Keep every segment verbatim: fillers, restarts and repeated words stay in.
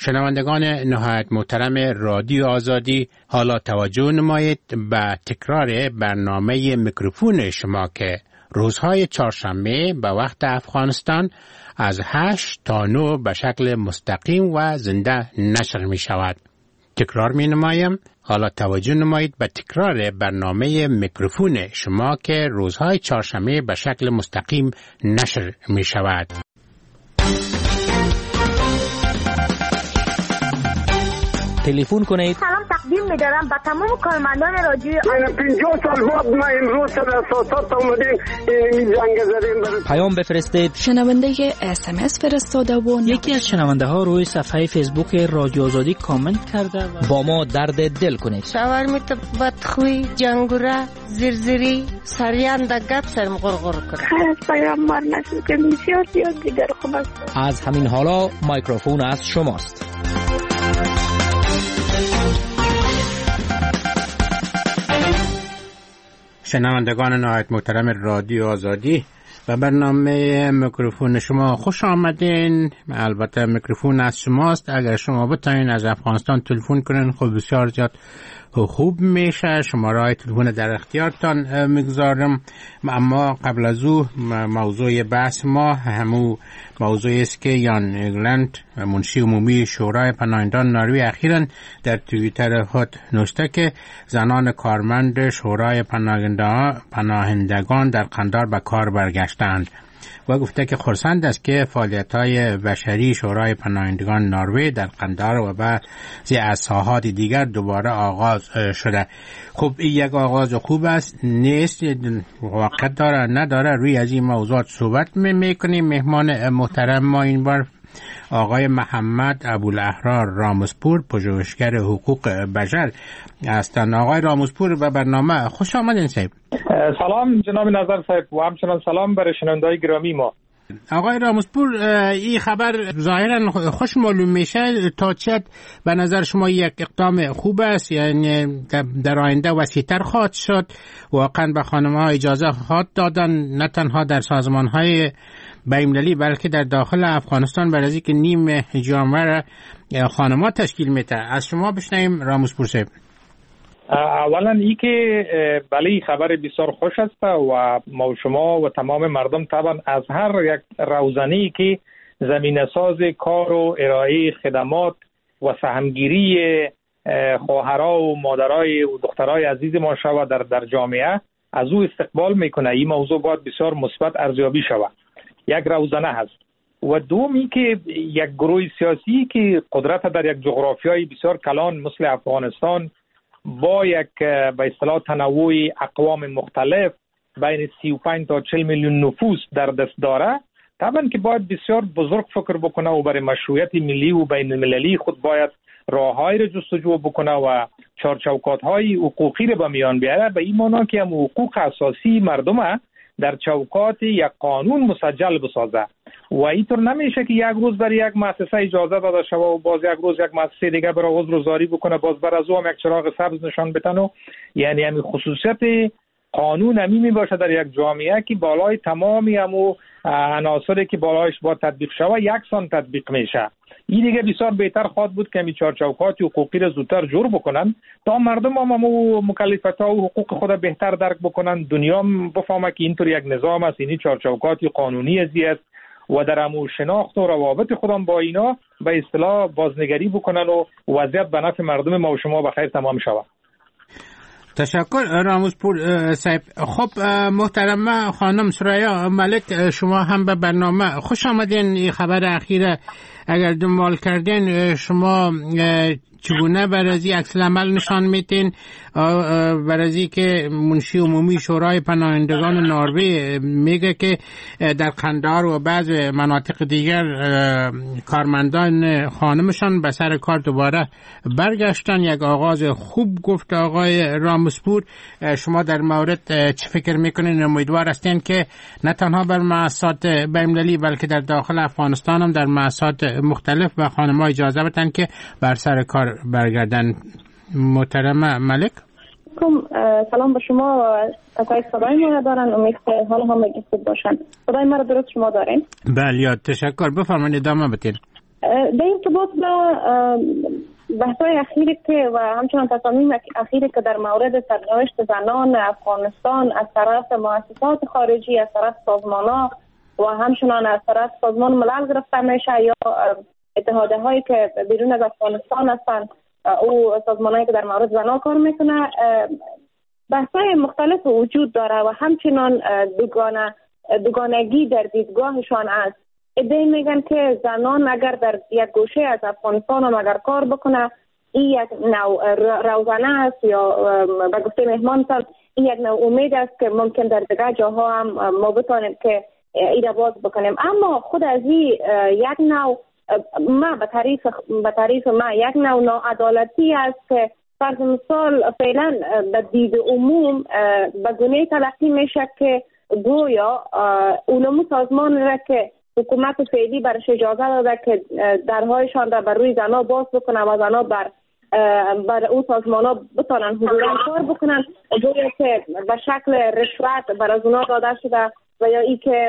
شنوندگان نهایت محترم رادیو آزادی، حالا توجه نمایید به تکرار برنامه میکروفون شما که روزهای چهارشنبه به وقت افغانستان از هشت تا نه به شکل مستقیم و زنده نشر می شود. تکرار می نمایم، حالا توجه نمایید به تکرار برنامه میکروفون شما که روزهای چهارشنبه به شکل مستقیم نشر می شود. تلفن کنید. سلام تقدیم می‌دارم به تمام کارمندان رادیو. من پنجاه سال بعد ما امروز سر اساسات اومدیم این جنگ زدیم. پیام بفرستید. شنونده اس ام اس فرستاده و یکی از شنونده ها روی صفحه فیسبوک رادیو آزادی کامنت کرده و با ما درد دل کنید. شاورمیت بدخوی، جنگوره، زرزری، سریان دگت سرم غرغر کرد. خیر از پیامبر نسل که بسیار زیاد دیگر خوب است. از همین حالا میکروفون از شماست. شنوندگان نهایت محترم رادیو آزادی و برنامه میکروفون شما خوش آمدین. البته میکروفون از شماست. اگر شما بتونین از افغانستان تلفن کنین خب بسیار زیاد خوب میشه. شماره تلفن در اختیارتان میگذارم. اما قبل از او موضوع بحث ما همون موضوعی است که یان ایگلند منشی عمومی شورای پناهندگان نروژ اخیراً در توییتر خود نوشته که زنان کارمند شورای پناهندگان در قندار به کار برگشتند و گفته که خرسند است که فعالیت‌های بشری شورای پناهندگان نروژ در قندار و بعضی از ساحات دیگر دوباره آغاز شده. خب این یک آغاز خوب است نیست؟ واقع داره نداره؟ روی از این موضوعات صحبت می‌کنیم. مهمان محترم ما این بار آقای محمد ابوالاحرار راموسپور، پژوهشگر حقوق بشر هستند. آقای راموسپور به برنامه خوش آمدین صاحب. سلام جناب نظر صاحب و همچنان سلام برای شنوندگان گرامی ما. آقای راموسپور، این خبر ظاهرا خوش معلوم میشه. تا چه به نظر شما یک اقدام خوب است؟ یعنی در آینده وسیع‌تر خواهد شد؟ واقعا به خانم‌ها اجازه خواهد دادن نه تنها در سازمان‌های بین‌المللی بلکه در داخل افغانستان برای اینکه نیم جامعه را خانم‌ها تشکیل میده؟ از شما بشنویم راموسپور صاحب. اولا ای که بله خبر بسیار خوش است و ما شما و تمام مردم طبعا از هر یک روزنه‌ای که زمینه ساز کار و ارائه خدمات و سهمگیری خواهرها و مادرای و دخترای عزیز ما شود در در جامعه از او استقبال میکنه. این موضوع باید بسیار مثبت ارزیابی شود. یک روزنه هست. و دومی که یک گروه سیاسی که قدرت در یک جغرافیای بسیار کلان مثل افغانستان با یک به اصطلاح تنوع اقوام مختلف بین سی و پنج تا چهل میلیون نفوس در دست داره، طبعا که باید بسیار بزرگ فکر بکنه و برای مشروعیت ملی و بین المللی خود باید راههایی را جستجو بکنه و چارچوکات‌های حقوقی را به میان بیاره، به این معنی که هم حقوق اساسی مردم در چوکات یک قانون مسجل بسازه. و اینطور نمیشه که یک روز برای یک مؤسسه اجازه داده شود و باز یک روز یک مؤسسه دیگه برای عذر زاری بکنه، باز بر از او هم یک چراغ سبز نشان بتنه. یعنی همین خصوصیت قانون همی می باشه در یک جامعه که بالای تمامی همو عناصری که بالایش باید تطبیق شود یکسان تطبیق میشه. این دیگه بسیار بهتر خواهد بود که می چارچوکات حقوقی را زودتر جور بکنن تا مردم هم همو مکلفیت‌ها و حقوق خود بهتر درک بکنن. دنیا هم بفهمه که اینطور یک نظام است، این چارچوکات قانونی است و در همو شناخت و روابط خودم با اینا به اصطلاح بازنگری بکنن و وضعیت به نفع مردم ما و شما بخیر تمام شود. تشکر راموسپور صاحب. خب محترم خانم سریا ملک، شما هم به برنامه خوش آمدین. این خبر اخیره اگر دنبال کردین شما چگونه برازی عکس العمل نشان میتین برازی که منشی عمومی شورای پناهندگان نروژ میگه که در قندار و بعض مناطق دیگر کارمندان خانمشان به سر کار دوباره برگشتن؟ یک آغاز خوب گفت آقای راموسپور. شما در مورد چه فکر میکنین؟ امیدوار هستین که نه تنها بر مؤسسات بین‌المللی بلکه در داخل افغانستان هم در مؤسسات مختلف به خانم‌ها اجازه بدن که بر سر کار برگردن. محترم ملک. سلام به شما و تقای صدای ما دارن. امید که حال هم خوب باشن. صدای ما را درست شما دارین؟ بله تشکر. بفرمایید ادامه بدین. در این ارتباط خاص به بحث‌های اخیری که و همچنان تصامیم اخیری که در مورد سرنوشت زنان افغانستان از طرف مؤسسات خارجی، از طرف سازمان‌ها و همچنان از طرف سازمان ملل گرفته میشه یا اتحادیه هایی که بیرون از افغانستان هستند، او سازمان‌هایی که در مورد زنان کار میکنه، بحث‌های مختلف وجود داره و همچنان دوگانه دوگانگی در دیدگاهشان است. ادعای میگن که زنان اگر در یک گوشه از افغانستان هم اگر کار بکنه، این یک نوع روزانه است یا به گفته مهمانتان این یک نوع امید است که ممکن در دیگر جاها هم ما بتانیم که این باز بکنیم. اما خود از این یک نوع ما به تعریف به تعریف ما یک نوع ناعدالتی است که فرض مثال فعلا به دید عموم به گونه تلقی میشه که گویا اونمو سازمان را که حکومت فعلی برش اجازه داده که درهایشان را بر روی زنها باز بکنه و زنها بر بر اون سازمان ها بتانن حضورا کار بکنن، گویا که به شکل رشوت بر از اونا داده شده و یا ای که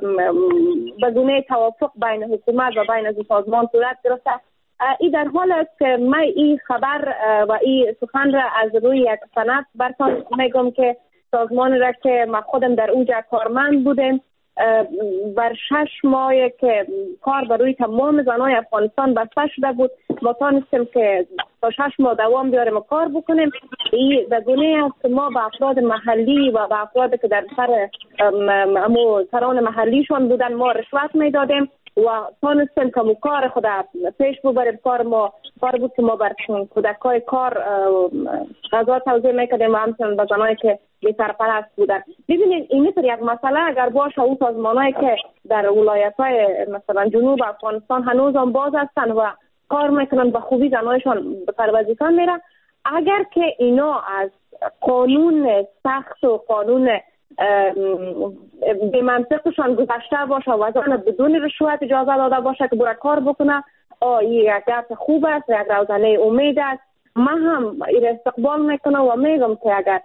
به گونه توافق بین حکومت و بین از سازمان صورت گرفته. این در حال است که من این خبر و این سخن را از روی یک سند براتون میگم که سازمان را که ما خودم در اوجا کارمند بودیم بر شش ماه که کار بر روی تمام زنای افغانستان بسته شده بود، ما تانستیم که تا شش ماه دوام بیاریم و کار بکنیم. این در گونه است که ما به افراد محلی و به افراد که در سر امو سران محلیشان بودن ما رشوت میدادیم و تانستیم که کار خود پیش ببریم. کار ما کار بود که ما بر کودکای کار غذا توزیع میکردیم و همچنین به زنایی که بی سرپرست بودن. ببینید این مثل یک مسئله اگر باشه اون سازمانایی که در ولایت‌های مثلا جنوب افغانستان هنوز هم باز هستن و کار میکنن به خوبی زنایشان به سر وظیفه میرن، اگر که اینا از قانون سخت و قانون به منطقشان گذشته باشه و زن بدون رشوت اجازه داده باشه که برای کار بکنه، آه یک گپ خوب است، یک روزنه امید است. من هم این استقبال میکنم و میگم که اگر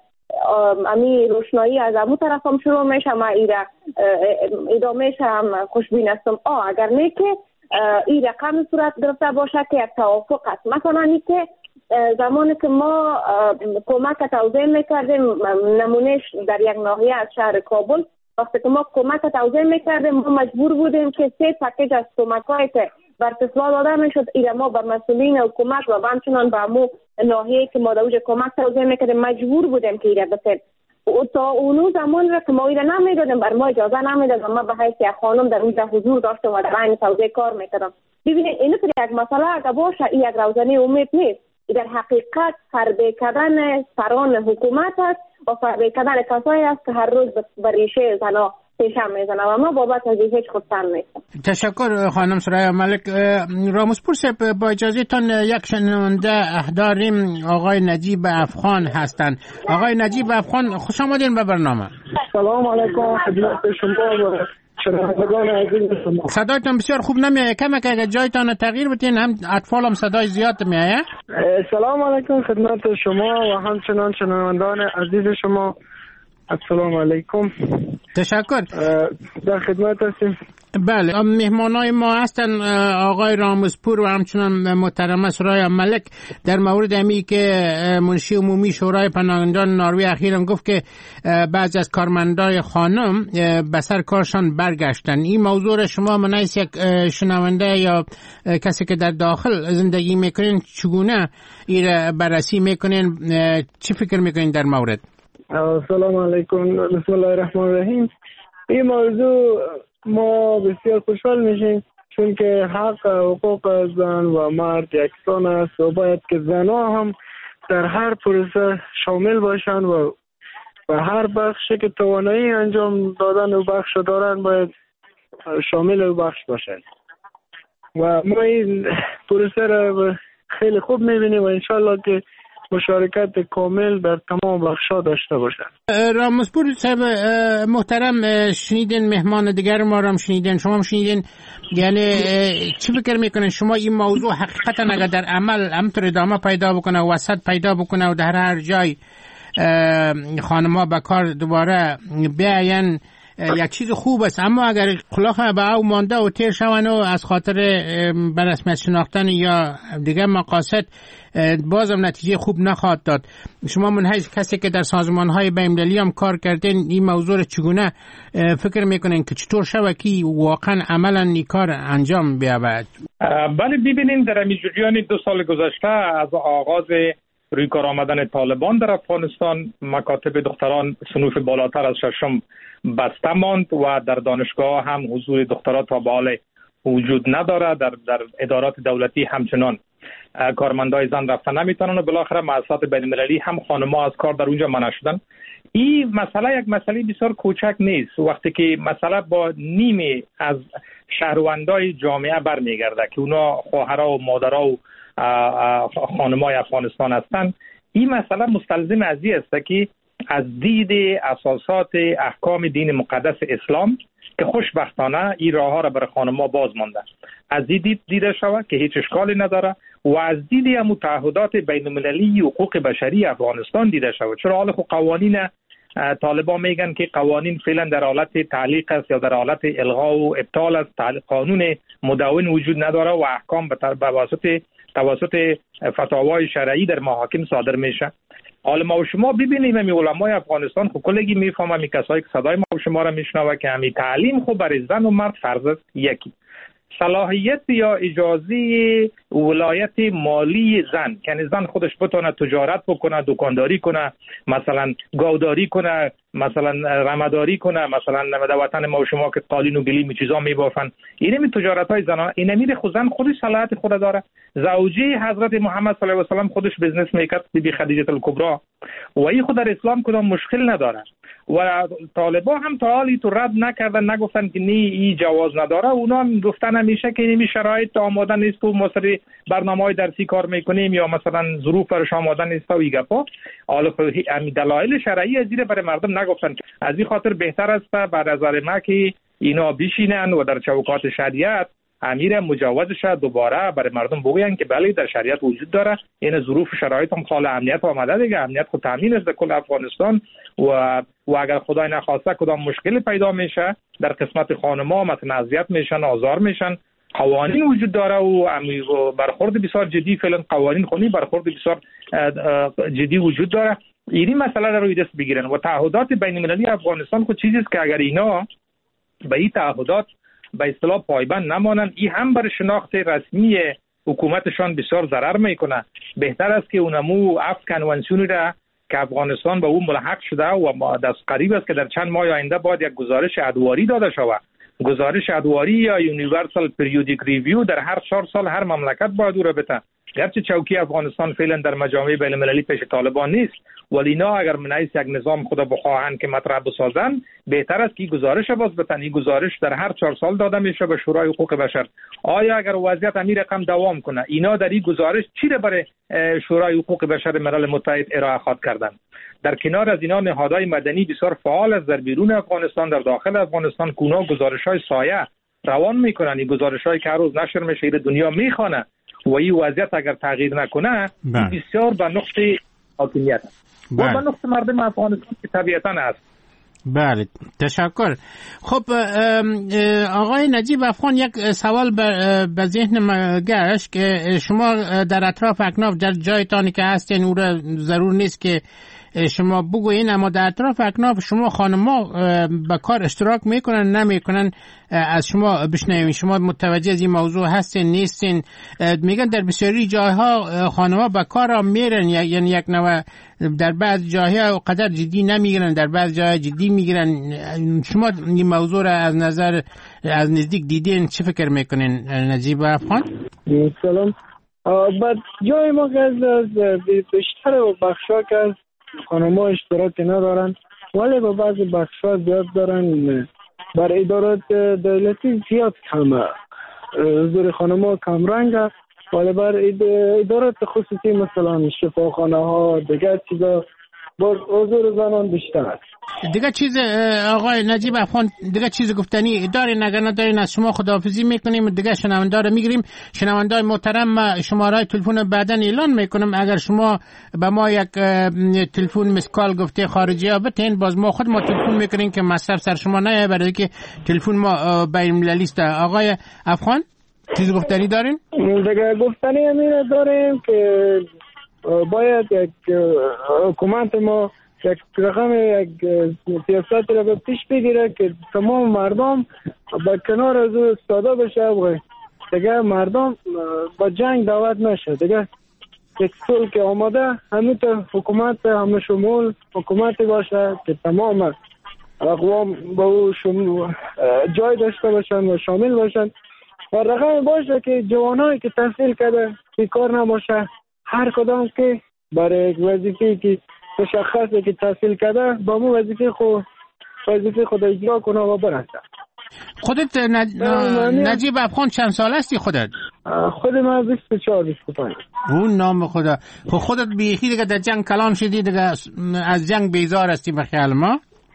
امی روشنایی از امو طرف هم شروع میشه ما ایره ادامه هم خوشبین هستم. آه اگر نه که این رقم صورت گرفته باشه که یک توافق است. مثلا این که زمانی که ما کمک توزیع میکردیم، نمونهش در یک ناحیه از شهر کابل، وقتی که ما کمک توزیع میکردیم ما مجبور بودیم که سه پکیج از کمک هایی که بر طفلا داده میشد ایره ما به مسئولین حکومت و همچنان به امو ناحیه که ما دوجه کمک توزیع میکردیم مجبور بودیم که ایره بسید. تا اونو زمان را که ما ایره نمیدادیم بر ما اجازه نمیداد و ما به حیث یک خانم در اونجا حضور داشتم و در این توزیع کار میکردم. ببینید اینو که یک مسئله اگه باشه این یک روزنه امید نیست، در حقیقت فربه کردن سران حکومت است و فربه کردن کسایی است که هر روز به ریشه زنا پیشم میزنه و ما بابت از هیچ خودتن نیستم. تشکر خانم سرای ملک. راموسپور صاحب با اجازهتان یک شنونده داریم، آقای نجیب افغان هستند. آقای نجیب افغان خوش آمدین به برنامه. سلام علیکم خدمت شما و شنوندگان عزیز شما. صدایتان بسیار خوب نمیاد، کم اگه جایتان تغییر بدین، هم اطفال هم صدای زیاد میاد. سلام علیکم خدمت شما و همچنان شنوندگان عزیز شما. السلام علیکم. تشکر. در خدمت هستیم. بله، مهمانای ما هستن آقای راموسپور و همچنان محترمه سرای ملک. در مورد امی که منشی عمومی شورای پناهندگان نروژ اخیرا گفت که بعضی از کارمندای خانم به سر کارشان برگشتن، این موضوع را شما منیس یک شنونده یا کسی که در داخل زندگی میکنین چگونه این بررسی میکنین، چی فکر میکنین در مورد؟ سلام علیکم. بسم الله الرحمن الرحیم. این موضوع ما بسیار خوشحال میشیم چون که حق حقوق زن و مرد یکسان است و باید که زنها هم در هر پروسه شامل باشند و و هر بخشی که توانایی انجام دادن و بخش دارن باید شامل و بخش باشند و ما این پروسه را خیلی خوب میبینیم و انشالله که مشارکت کامل در تمام بخش‌ها داشته باشند. راموسپور صاحب محترم، شنیدین مهمان دیگر ما را شنیدین، شما هم شنیدین، یعنی چی فکر میکنین شما این موضوع حقیقتا اگر در عمل همطور ادامه پیدا بکنه و وسط پیدا بکنه و در هر جای خانم‌ها به کار دوباره بیاین، یک چیز خوب است، اما اگر کلاه به او مانده و تیر شوند و از خاطر به رسمیت شناختن یا دیگه مقاصد بازم نتیجه خوب نخواهد داد. شما منحیث کسی که در سازمان‌های بین‌المللی هم کار کردین، این موضوع چگونه فکر میکنین که چطور شود که واقعا عملا این کار انجام بیاید؟ بله ببینید، در همین جریان دو سال گذشته از آغاز روی کار آمدن طالبان در افغانستان، مکاتب دختران صنوف بالاتر از ششم بسته ماند و در دانشگاه هم حضور دخترات تا به حال وجود نداره. در در ادارات دولتی همچنان کارمندای زن رفتن نمیتونن و بالاخره مؤسسات بین‌المللی هم خانم‌ها از کار در اونجا منع شدن. این مسئله یک مسئله بسیار کوچک نیست. وقتی که مسئله با نیمی از شهروندای جامعه برمیگرده که اونا خواهرها و مادرها و خانم‌های افغانستان هستند، این مسئله مستلزم از این است که از دید اساسات احکام دین مقدس اسلام که خوشبختانه این راه ها را برای خانم‌ها باز مانده، از این دید دیده شود که هیچ اشکالی نداره و از دید متعهدات بین‌المللی حقوق بشری افغانستان دیده شود. چرا حال خود قوانین طالبان میگن که قوانین فعلا در حالت تعلیق است یا در حالت الغا و ابطال است، قانون مدون وجود نداره و احکام به واسطه توسط فتاوای شرعی در محاکم صادر میشه. حالا ما و شما ببینیم همین علمای افغانستان خب کلگی میفهمن، همین کسایی که صدای ما و شما را میشنوه که همین تعلیم خب برای زن و مرد فرض است. یکی صلاحیت یا اجازه ولایت مالی زن، یعنی زن خودش بتونه تجارت بکنه، دکانداری کنه، مثلا گاوداری کنه، مثلا رمداری کنه، مثلا در وطن ما و شما که قالین و گلیم چیزا میبافن، این می تجارت های زنان، این می خود زن خودش صلاحیت خود داره. زوجه حضرت محمد صلی الله علیه و سلم خودش بزنس میکرد، بی خدیجه الکبری، و این خود در اسلام کدام مشکل نداره و طالبان هم تا حالی تو رد نکردن، نگفتن که نه این جواز نداره. اونا هم گفتن همیشه که این شرایط آماده نیست و ما سری برنامه‌های درسی کار میکنیم یا مثلا ظروف برش آماده نیست و این گپا. حالا همین دلایل شرعی از این برای مردم نگفتن. از این خاطر بهتر است بعد از ما که اینا بشینن و در چوکات شریعت امیر مجوزش دوباره برای مردم بگوین که بله در شریعت وجود داره، این ظروف شرایط هم خال امنیت آمده دیگه، امنیت خود تامین است در کل افغانستان و و اگر خدای نخواسته کدام مشکلی پیدا میشه در قسمت خانم‌ها مثلا اذیت میشن، آزار میشن، قوانین وجود داره و برخورد بسیار جدی فعلا قوانین خونی برخورد بسیار جدی وجود داره. این مسئله رو روی دست بگیرن و تعهدات بین‌المللی افغانستان خود چیزی است که اگر اینا به این تعهدات به اصطلاح پایبند نمانند، این هم بر شناخت رسمی حکومتشان بسیار ضرر میکنه. بهتر است که اونمو اف کنوانسیونی را که افغانستان به اون ملحق شده و دست قریب است که در چند ماه آینده باید یک گزارش ادواری داده شود. گزارش ادواری یا یونیورسال پریودیک ریویو در هر چهار سال هر مملکت باید او را بده. گرچه چوکی افغانستان فعلا در مجامع بین‌المللی پیش طالبان نیست، ولی اینا اگر من یک نظام خدا بخواهند که مطرح بسازن، بهتر است که گزارش باز بتن. این گزارش در هر چهار سال داده میشه به شورای حقوق بشر. آیا اگر وضعیت همین رقم دوام کنه، اینا در این گزارش چی را برای شورای حقوق بشر ملل متحد ارائه خواهد کردن؟ در کنار از اینا نهادهای مدنی بسیار فعال از در بیرون افغانستان، در داخل افغانستان کونا گزارش‌های سایه روان میکنن. این گزارش‌هایی که هر روز نشر میشه دنیا میخوانه و این وضعیت اگر تغییر نکنه بسیار به نقطه حاکمیت و به نقطه مردم افغانستان که طبیعتاً هست. بله تشکر. خب آقای نجیب افغان، یک سوال به ذهن ما گشت که شما در اطراف اکناف در جایتانی که هستین او را ضرور نیست که شما بگوین، اما در اطراف اکناف شما خانم‌ها به کار اشتراک میکنن نمیکنن؟ از شما بشنویم. شما متوجه از این موضوع هستین نیستین؟ میگن در بسیاری جایها خانم‌ها به کار میرن، یعنی یک نوع در بعض جاها قدر جدی نمیگیرن، در بعض جاها جدی میگیرن. شما این موضوع را از نظر از نزدیک دیدین، چه فکر میکنین نجیب افغان؟ سلام. بعد جای ما از بیشتر و بخشا که از خانم‌ها اشتراک ندارن، ولی با بعضی بخشا زیاد دارن. بر ادارات دولتی زیاد کمه، حضور خانم‌ها کم رنگه، ولی بر ادارات خصوصی مثلا شفاخانه ها دیگر چیزا با حضور زنان بیشتر است. دیگه چیز آقای نجیب افغان دیگه چیز گفتنی دارین؟ اگر ندارین از شما خداحافظی میکنیم، دیگه شنونده رو میگیریم. شنوندای محترم شماره تلفن بعداً اعلان میکنم، اگر شما به ما یک تلفن مسکال گفته خارجی ها بتین، باز ما خود ما تلفن میکنیم که مصرف سر شما نه، برای که تلفن ما بین المللی است. آقای افغان چیز گفتنی دارین؟ دیگه گفتنی همین داریم که باید یک حکومت ما یک رقم یک سیاست را به پیش بگیره که تمام مردم با کنار از او استفاده بشه و دیگه مردم با جنگ دعوت نشه. دیگه یک صلح که آماده همین حکومت همه شمول حکومتی باشه که تمام اقوام با او جای داشته باشن و شامل باشن و رقم باشه که جوانایی که تحصیل کرده بیکار نباشه، هر کدام که برای یک وظیفه که مشخصه که تحصیل کرده با مو وظیفه خود وظیفه خود اجرا کنه و برسه. خودت نج... نجیب افغان چند سال هستی خودت؟ خود من بیست و چهار بیست و پنج. اون نام خدا. خب خودت بیخی دیگه در جنگ کلان شدی، دیگه از جنگ بیزار هستی به خیال ما؟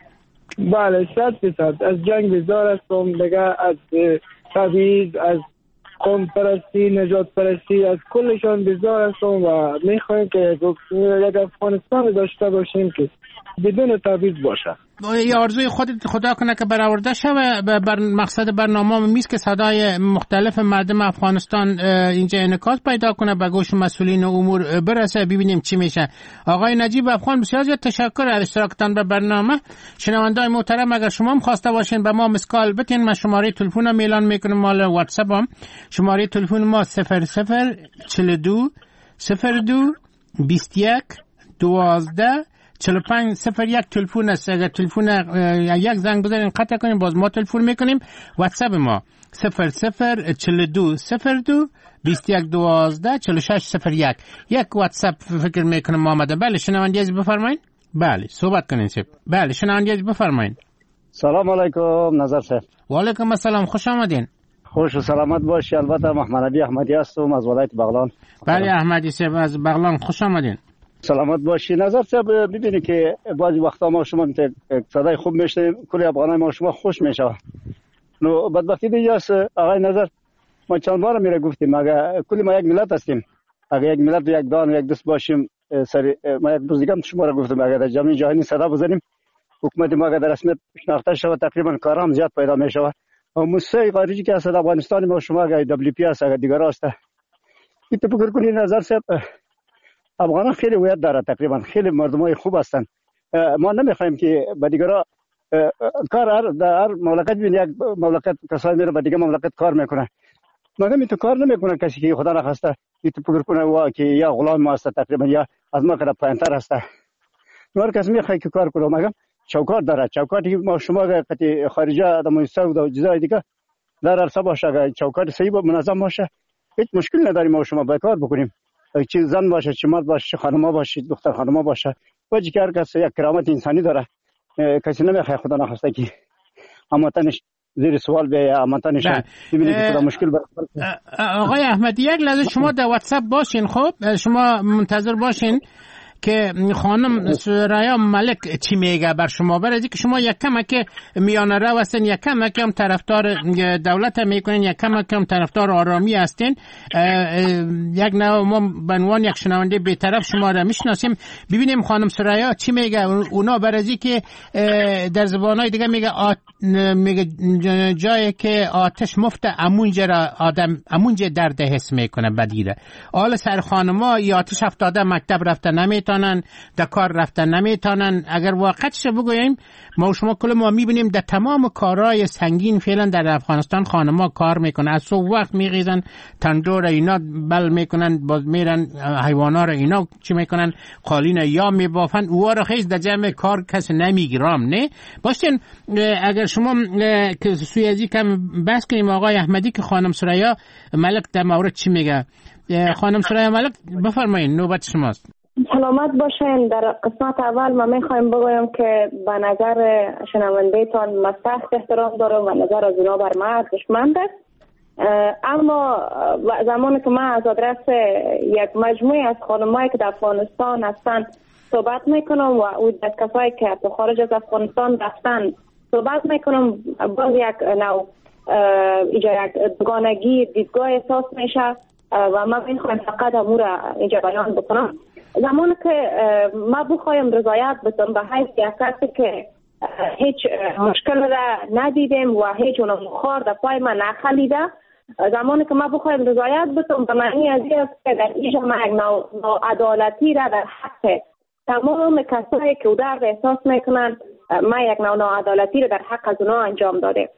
بله صد درصد از جنگ بیزار هستم دیگه، از تبعیض، از قوم پرستی، نجات پرستی، از کلشان بیزار هستم و میخوایم که یک افغانستان داشته باشیم که بدون تبعیض باشه. یه آرزوی خودت خدا کنه که برآورده شوه بر مقصد برنامه میست که صدای مختلف مردم افغانستان اینجا انعکاس پیدا کنه، به گوش مسئولین امور برسه، ببینیم چی میشه. آقای نجیب افغان بسیار زیاد تشکر از اشتراکتان به برنامه. شنوندای محترم اگر شما هم خواسته باشین به ما مسکال بتین، من شماره تلفن هم اعلان میکنم، مال واتساپ هم. شماره تلفن ما صفر صفر چهل و دو صفر دو بیست و یک دوازده چهل و پنج صفر یک تلفن است. اگر تلفن یک زنگ بزنین قطع کنیم باز ما تلفن میکنیم. واتساپ ما صفر صفر چهل و دو صفر دو بیست و یک دوازده چهل و شش صفر یک. یک واتساپ فکر میکنم ما آمده. بله شنوندی از بفرمایید. بله صحبت کنین سب. بله شنوندی از بفرمایید. سلام علیکم نظر صاحب. و علیکم السلام، خوش آمدین. خوش و سلامت باشی. البته محمد علی احمدی هستم از ولایت بغلان. بله احمدی صاحب از بغلان، خوش آمدین. سلامت باشی. نظر صاحب ببینید که بعضی وقتا ما شما صدای خوب میشنیم، کلی افغانای ما شما خوش میشه. نو بدبختی دیگه است آقای نظر، ما چند بار میره گفتیم اگه کلی ما یک ملت هستیم، اگه یک ملت و یک دان و یک دوست باشیم، سری ما یک روز دیگه هم شما را گفتم اگه در جامعه جهانی صدا بزنیم، حکومت ما اگه در رسمیت شناخته شود تقریبا کارام زیاد پیدا میشه. و موسسه خارجی که هست افغانستان ما شما اگه دبلیو پی است اگه دیگر است، این تو فکر کنید نظر صاحب افغانان خیلی ویت داره، تقریبا خیلی مردمای خوب هستن. ما نمیخوایم که به دیگرها کار در هر مملکت بین یک مملکت کسایی میره به دیگه مملکت کار میکنه، مگر این تو کار نمیکنه کسی که خدا نخواسته این تو فکر کنه وا که یا غلام ما است تقریبا یا از ما کده پایینتر است. هر کس میخواد که کار کنه، مگر چوکات داره، چوکاتی ما شما قطعی خارجه در موسسه و جزای دیگه در عرصه باشه، اگه چوکات صحیح و منظم باشه هیچ مشکل نداریم ما شما به کار بکنیم. چه زن باشه چه مرد باشه چه خانم باشه دختر خانم باشه، وجه که هر کس یک کرامت انسانی داره، کسی نمیخواد خدا نخواسته که امانتش زیر سوال بیه، امانتش ببینید که خدا مشکل بر آقای احمدی یک لحظه شما در واتساپ باشین، خب شما منتظر باشین که خانم سریا ملک چی میگه بر شما، برای که شما یک کم که میانه رو هستین، یک کم که هم طرفدار دولت میکنین، یک کم که هم طرفدار آرامی هستین، یک نوع ما به عنوان یک شنونده بی‌طرف شما را میشناسیم. ببینیم خانم سریا چی میگه. اونا برای که در زبانهای دیگه میگه آت... میگه جایی که آتش مفته امونجا را آدم امونجا درد حس میکنه بدیره. حال سر خانما یا آتش افتاده مکتب رفته نمیتونن، در کار رفتن نمیتونن. اگر واقعتش بگوییم ما و شما کل ما میبینیم در تمام کارهای سنگین فعلا در افغانستان خانما کار میکنن، از صبح وقت میغیزن تندور اینا بل میکنن، باز میرن حیوانا رو اینا چی میکنن قالین یا میبافن، اوها رو خیز در جمع کار کس نمیگیرام. نه باشین اگر شما که سوی ازی کم بحث کنیم آقای احمدی که خانم سریا ملک در مورد چی میگه. خانم سریا ملک بفرمایید نوبت شماست. سلامت باشین. در قسمت اول ما میخوایم بگویم که به نظر شنونده تان ما سخت احترام دارم و نظر از اونا بر ما ارزشمند است، اما زمانی که من از آدرس یک مجموعه از خانمایی که در افغانستان هستن صحبت میکنم و او از کسایی که تو خارج از افغانستان رفتن صحبت میکنم، باز یک نوع اینجا یک دوگانگی دیدگاه احساس میشه و من میخوایم فقط امور اینجا بیان بکنم. زمانی که ما بخوایم رضایت بدم به حیث یک کسی که هیچ مشکل را ندیدیم و هیچ اونم خار در پای من نخلیده، زمانی که ما بخوایم رضایت بدم به معنی از این است که در اینجا ما یک ناعدالتی را در حق تمام کسایی که او درد احساس میکنن ما یک نوع ناعدالتی را در حق از اونا انجام داده.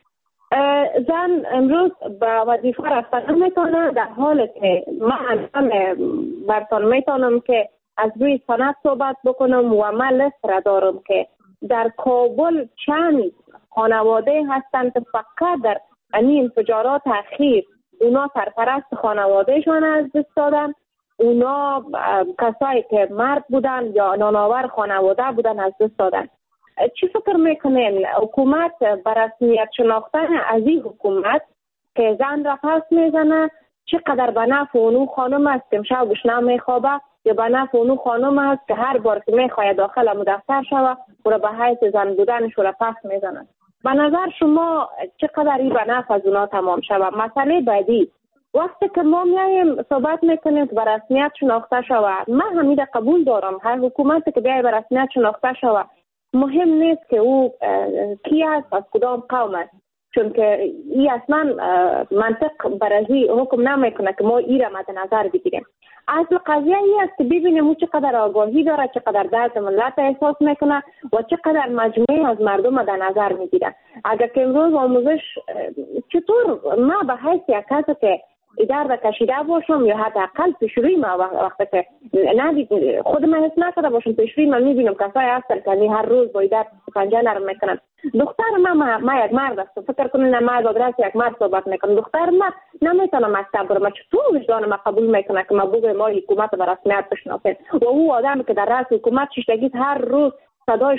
زن امروز به وظیفه رفتن میتونه، در حالی که من برتان میتونم که از روی سند صحبت بکنم و من لست را دارم که در کابل چند خانواده هستند که فقط در این انفجارات اخیر اونا سرپرست خانوادهشان از دست دادن، اونا کسایی که مرد بودن یا نانآور خانواده بودن از دست دادن. چی فکر میکنین حکومت بر رسمیت شناختن از این حکومت که زن را پس میزنه چقدر به نفع اونو خانم است که امشب بشنا میخوابه یا به نفع اونو خانم است که هر بار که میخواه داخل مدفتر شوه او را به حیث زن بودنش را پس میزنه؟ به نظر شما چقدر این به نفع از اونا تمام شوه؟ مسئله بعدی، وقتی که ما میایم صحبت میکنیم که به رسمیت شناخته شوه، من همین قبول دارم هر حکومتی که بیای به رسمیت شناخته شوه مهم نیست که او کی است، از کدام قوم است، چون که این اصلا منطق برای حکم نمیکنه که ما این را مد نظر بگیریم. اصل قضیه این است که ببینیم او چقدر آگاهی داره، چقدر درد ملت احساس میکنه و چقدر مجموعه از مردم در نظر میگیره. اگر که امروز آموزش چطور ما به حیث یک کسی که اداره کشیده باشم یا حداقل پیشروی ما وقتی که ندید خود من حس نکرده باشم پیشروی من میبینم کسایی هستن که هر روز با اداره پنجه نرم میکنن. دختر ما ما, ما یک مرد است، فکر کنین ما از آدرس یک مرد صحبت میکنم. دختر ما نمیتونه مکتب بره، ما چطور وجدان ما قبول میکنه که ما بگویم ما حکومت به رسمیت بشناسیم و او آدمی که در رأس حکومت شیشتگی هر روز صداش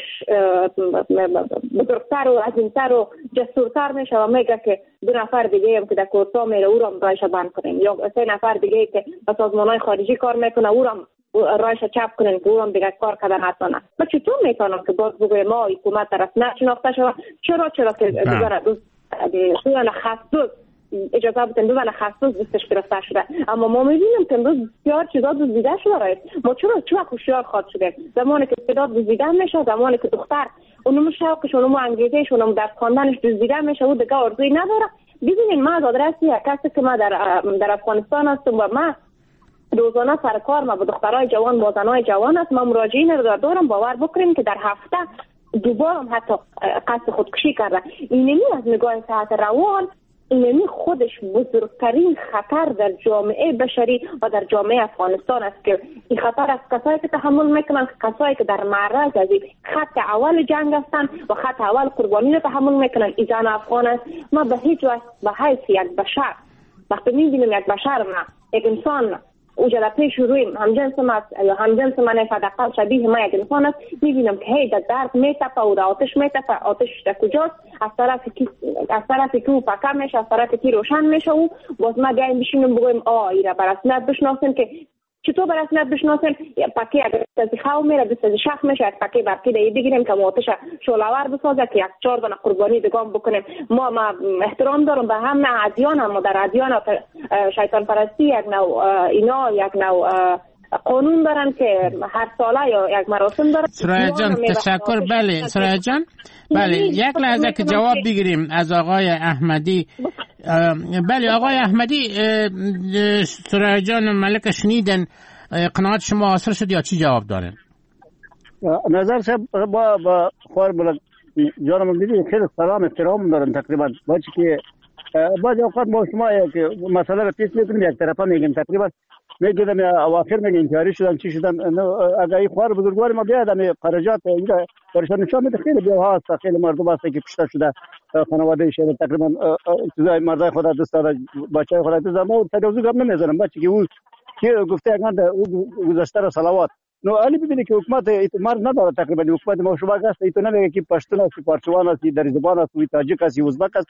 بزرگتر و عظیمتر و جسورتر میشه و میگه که دو نفر دیگه هم که در کورسا میره او را رایش بند کنیم، یا سه نفر دیگه که به سازمانهای خارجی کار میکنه او را رایش چپ کنیم که او را دیگه کار کردن نتونه. ما چطور میتونم که باز بگویم ما حکومت در رسمیت شناخته شود؟ چرا چرا که دیگر دوستان خصوص اجازه بدن دوستان خصوص دستش گرفته شده، اما ما میبینیم که امروز بسیار چیزا دزدیده شده رایت. ما چرا چرا هوشیار خواد شده؟ زمانی که استعداد دزدیده میشه، زمانی که دختر اونم شوقش اونم انگیزش اونم در خواندنش دزدیده میشه و دیگه ارزوی نداره. ببینید ما از آدرس یک کسی که ما در در افغانستان هستم و ما روزانه سر کار ما با دخترای جوان با زنای جوان است، ما مراجعین رو دارم، باور بکنیم که در هفته دوبار هم حتی قصد خودکشی کرده. اینمی از نگاه صحت روان اینمی خودش بزرگترین خطر در جامعه بشری و در جامعه افغانستان است که این خطر از کسایی که تحمل میکنن، کسایی که در معرض از خط اول جنگ هستند و خط اول قربانی رو تحمل میکنن. این زن افغان است. ما به هیچ وجه به حیث یک بشر وقتی میبینیم یک بشر ما یک انسان او جلپه شروعیم همجنس ما یا همجنس من حداقل شبیه ما یک انسان است، میبینم که هی در درد میتپه و در آتش میتپه. آتش در کجاست؟ از طرف کی از طرف کی او پکر میشه، از طرف کی روشن میشه. او باز ما بیایم بشینیم بگویم آ ایرا بر رسمیت بشناسیم که چطور بر رسمیت بشناسیم؟ پکی اگر از خو میره دست از شخ میشه، از پکی برکی دی بگیریم که آتش شعله‌ور بسازه که یک چهار دانه قربانی دگام بکنیم. ما ما احترام دارم به هم ادیان، اما در ادیان شیطان پرستی یک نوع اینا یک نوع قانون دارن که هر ساله یا یک مراسم دارن. سرایه جان تشکر. بله سرایه جان، بله یک لحظه که جواب بگیریم از آقای احمدی. بله آقای احمدی، سرایه جان ملک شنیدن، قناعت شما حاصل شد یا چی جواب دارن؟ نظر صاحب با با خوار بلد جانم دیدی خیلی سلام احترام دارن تقریبا، باشه که بعضی اوقات ما شما که مسئله رو پیش میکنیم یک طرفا میگیم تقریبا میگیدم اواخر میگه انتحاری شدن چی شدن. اگر این خوار بزرگوار ما بیاد همه خرجات اینجا برشان نشان میده خیلی بیوها هست، خیلی مردم هست که کشته شده، خانواده شده تقریبا چیزای مردای خود دست داده، بچه خود دست داده. ما تجاوز هم نمیزنم بچه که او که گفته اگر او گذشته را صلوات نو علی ببینید که حکومت مرد نداره تقریبا. حکومت ما شما هست ایتونه میگه که پشتون است، پارچوان است، در زبان است، تاجیک است، ازبک است.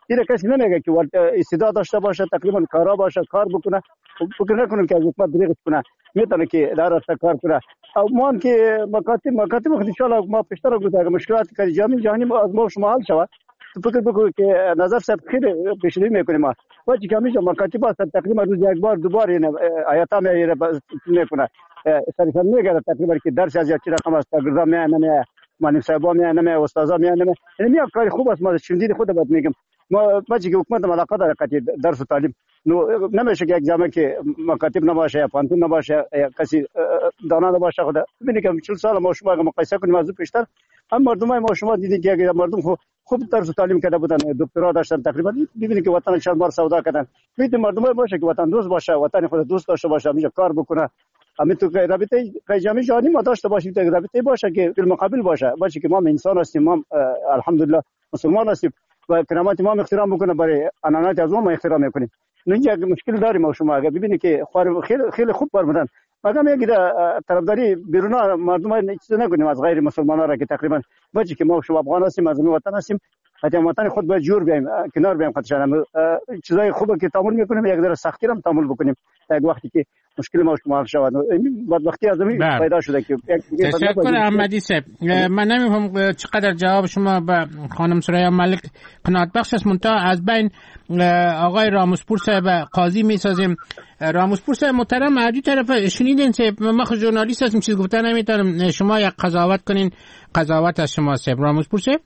این کسی نمیگه که استعداد داشته باشه تقریبا کارا باشه کار بکنه فکر نکنیم که از حکومت دریغ کنه میتونه که در راستا کار کنه او ما که مکاتب مکاتب خود ان شاء الله ما پیشتر گفتم اگه مشکلات که جامعه جهانی از ما شما حل شود تو فکر بکنید که نظر صاحب خیلی پیشروی میکنیم ما وقتی که همیشه مکاتب هست تقریبا روز یک بار دو بار این آیاتا میکنه سریفا میگه تقریبا که درس از چی رقم است گردام نه مانیم صاحبا میانه نه استادا میانه یعنی میام کار خوب است ما چندین خود بعد میگم ما بچه که حکومت علاقه داره که درس و تعلیم نو نمیشه که یک جامعه که مکاتب نباشه یا پانتون نباشه یا کسی دانا نباشه خود ببینید که چهل سال ما شما مقایسه کنیم از پیشتر هم مردم ما شما دیدید که مردم خوب درس و تعلیم کرده بودن دکترا داشتن تقریبا ببینید که وطن چند بار سودا کردن میتونه مردم باشه که وطن دوست باشه وطن خود دوست داشته باشه میشه کار بکنه همین تو رابطه جامعه جهانی ما داشته باشیم که رابطه باشه که فی المقابل باشه باشه که ما انسان هستیم ما الحمدلله مسلمان هستیم و کرامت ما احترام بکنه برای انانات از ما احترام میکنیم اینجا مشکل داریم ما شما اگه ببینید که خیلی خیلی خوب فرمودن اگه میگه طرفداری بیرون مردم چیز نکنیم از غیر مسلمانان را که تقریبا باشه که ما شما افغان هستیم از وطن هستیم حتی وطن خود باید جور بیایم کنار بیایم خودشان چیزای خوبه که تعامل میکنیم یک ذره سختی هم تعامل بکنیم یک وقتی که مشکل ما شما حل شود بعد وقتی از این پیدا شده که تشکر احمدی صاحب من نمیفهم چقدر جواب شما به خانم ثریا ملک قناعت بخش است منتها از بین آقای راموسپور صاحب قاضی میسازیم راموسپور صاحب محترم از طرف شنیدین که ما خود ژورنالیست هستیم چیز گفتن نمیتونم شما یک قضاوت کنین قضاوت از شما صاحب راموسپور صاحب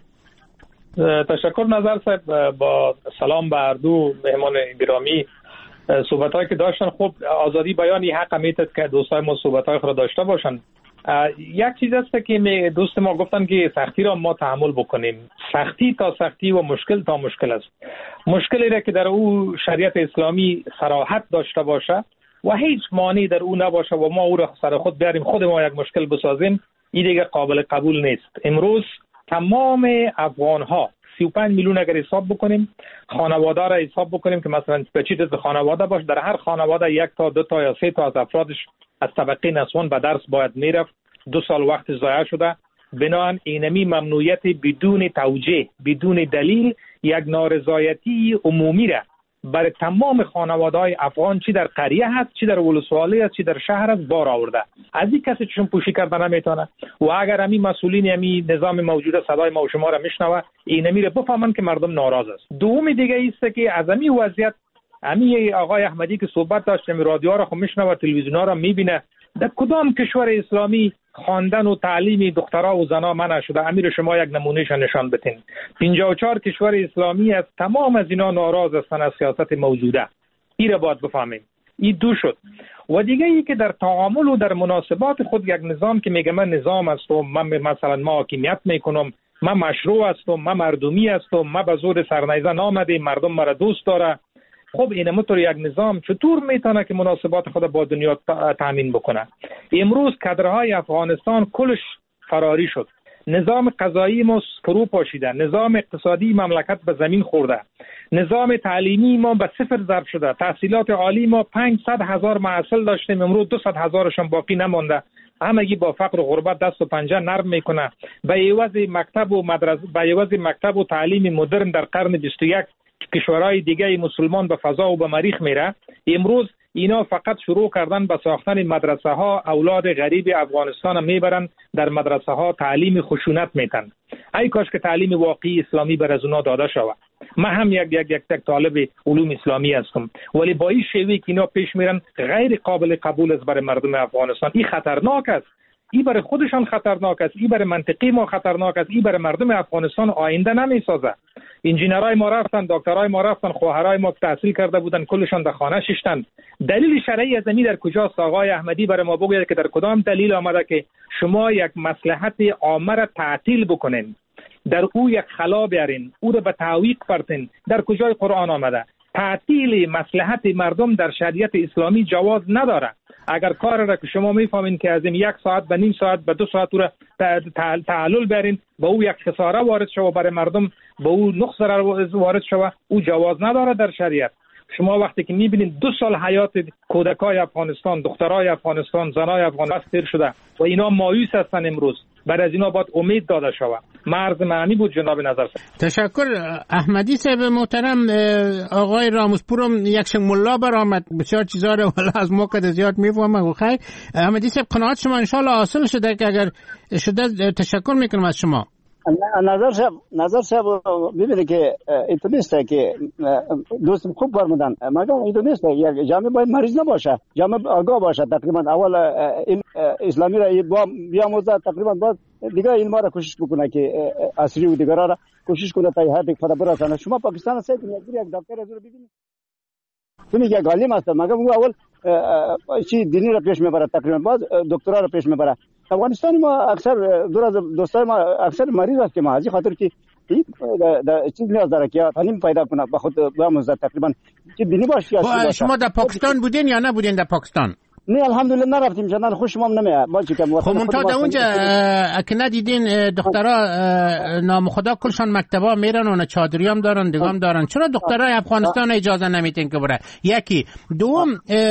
تشکر نظر صاحب با سلام به هر دو مهمان گرامی صحبت‌هایی که داشتن خب آزادی بیانی حق میتد که دوستای ما صحبت‌های خود داشته باشن یک چیز است که دوست ما گفتن که سختی را ما تحمل بکنیم سختی تا سختی و مشکل تا مشکل است مشکلی را که در او شریعت اسلامی صراحت داشته باشه و هیچ مانعی در او نباشه و ما او را سر خود بیاریم خود ما یک مشکل بسازیم این دیگه قابل قبول نیست امروز تمام افغان‌ها سی و پنج میلیون اگر حساب بکنیم خانواده را حساب بکنیم که مثلا بچیت خانواده باش در هر خانواده یک تا دو تا یا سه تا از افرادش از طبقه نسوان به درس باید میرفت دو سال وقت ضایع شده بنابراین اینمی ممنوعیت بدون توجیه بدون دلیل یک نارضایتی عمومی را برای تمام خانواده‌های افغان چی در قریه هست چی در ولسوالی هست چی در شهر هست بار آورده از این کسی چشم پوشی کردن نمیتونه و اگر همین مسئولین همین نظام موجود صدای ما و شما را میشنوه اینمی را بفهمن که مردم ناراض است دوم دیگه است که از همین وضعیت همین آقای احمدی که صحبت داشت همین رادیو را خو میشنوه تلویزیون را میبینه در کدام کشور اسلامی خواندن و تعلیم دخترها و زنها منع شده امیر شما یک نمونهش نشان بدین پنجاه و چهار کشور اسلامی از تمام از اینا ناراض هستن از سیاست موجوده این را باید بفهمیم این دو شد و دیگه ای که در تعامل و در مناسبات خود یک نظام که میگه من نظام هستم من مثلا ما حاکمیت میکنم من مشروع هستم من مردمی هستم من به زور سرنیزه نامده مردم مرا دوست داره خب این مطور یک نظام چطور میتونه که مناسبات خود با دنیا تامین بکنه امروز کادرهای افغانستان کلش فراری شد نظام قضایی ما فرو پاشیده نظام اقتصادی مملکت به زمین خورده نظام تعلیمی ما به صفر ضرب شده تحصیلات عالی ما پانصد هزار محصل داشتیم امروز دویست هزارشون باقی نمانده همگی با فقر و غربت دست و پنجه نرم میکنه به عوض مکتب و مدرسه به عوض مکتب و تعلیم مدرن در قرن بیست و یک کشورهای دیگه مسلمان به فضا و به مریخ میره امروز اینا فقط شروع کردن به ساختن مدرسه ها اولاد غریب افغانستان میبرن در مدرسه ها تعلیم خشونت میتن ای کاش که تعلیم واقعی اسلامی بر از اونا داده شود من هم یک یک یک تک طالب علوم اسلامی هستم ولی با این شیوهی که اینا پیش میرن غیر قابل قبول است برای مردم افغانستان این خطرناک است این برای خودشان خطرناک است این برای منطقه ما خطرناک است این برای مردم افغانستان آینده نمیسازه انجینرای ما رفتن دکترای ما رفتن خواهرای ما تحصیل کرده بودن کلشان در خانه ششتن دلیل شرعی از این در کجاست آقای احمدی برای ما بگوید که در کدام دلیل آمده که شما یک مصلحت عامه را تعطیل بکنین در او یک خلا بیارین او را به تعویق فرتین در کجای قرآن آمده تعطیل مصلحت مردم در شریعت اسلامی جواز نداره اگر کار را که شما میفهمین که از این یک ساعت به نیم ساعت به دو ساعت را تعلل برین با او یک خساره وارد شوه برای مردم با او نقص وارد شوه او جواز نداره در شریعت شما وقتی که میبینید دو سال حیات کودکای افغانستان دخترای افغانستان زنای افغانستان تیر شده و اینا مایوس هستن امروز بعد از اینا باید امید داده شود. مرز معنی بود جناب نظر صاحب. تشکر. احمدی صاحب محترم، آقای راموسپورم یک ملا برآمد، بسیار چیزا رو والا از موقع زیاد میفهمم. خیر احمدی صاحب، قناعت شما ان شاء الله حاصل شده که اگر شده تشکر میکنم از شما. نظر صاحب نظر صاحب ببینید که اینطور نیست که دوستم خوب فرمودن، مگر اینطور نیست یک جامعه باید مریض نباشه، جامعه آگاه باشه. تقریبا اول این اسلامی را بیاموزه، تقریبا بعد دیگه این ما را کوشش بکنه که عصری و دیگران را کوشش کنه تا حد خدا برسانه. شما پاکستان هستید، یک دکتر از رو ببینید، تو میگه عالم هست، مگر او اول چی دینی را پیش میبره، تقریبا بعد دکترا را پیش میبره. افغانستان ما اکثر دور از دوستای ما اکثر مریض است که ما از خاطر که چیز نیاز داره که تعلیم پیدا کنه، به خود بیاموزه. تقریبا چی دینی باشه. شما در پاکستان بودین یا نبودین در پاکستان؟ نه الحمدلله نرفتیم، چون خوشم هم نمیاد. خب منتها در اونجا اگه ندیدین دخترها نام خدا کلشان مکتبا میرن، اون چادریام دارن، دیگام دارن، چرا دخترای افغانستان اجازه نمیتین که بره؟ یکی دوم،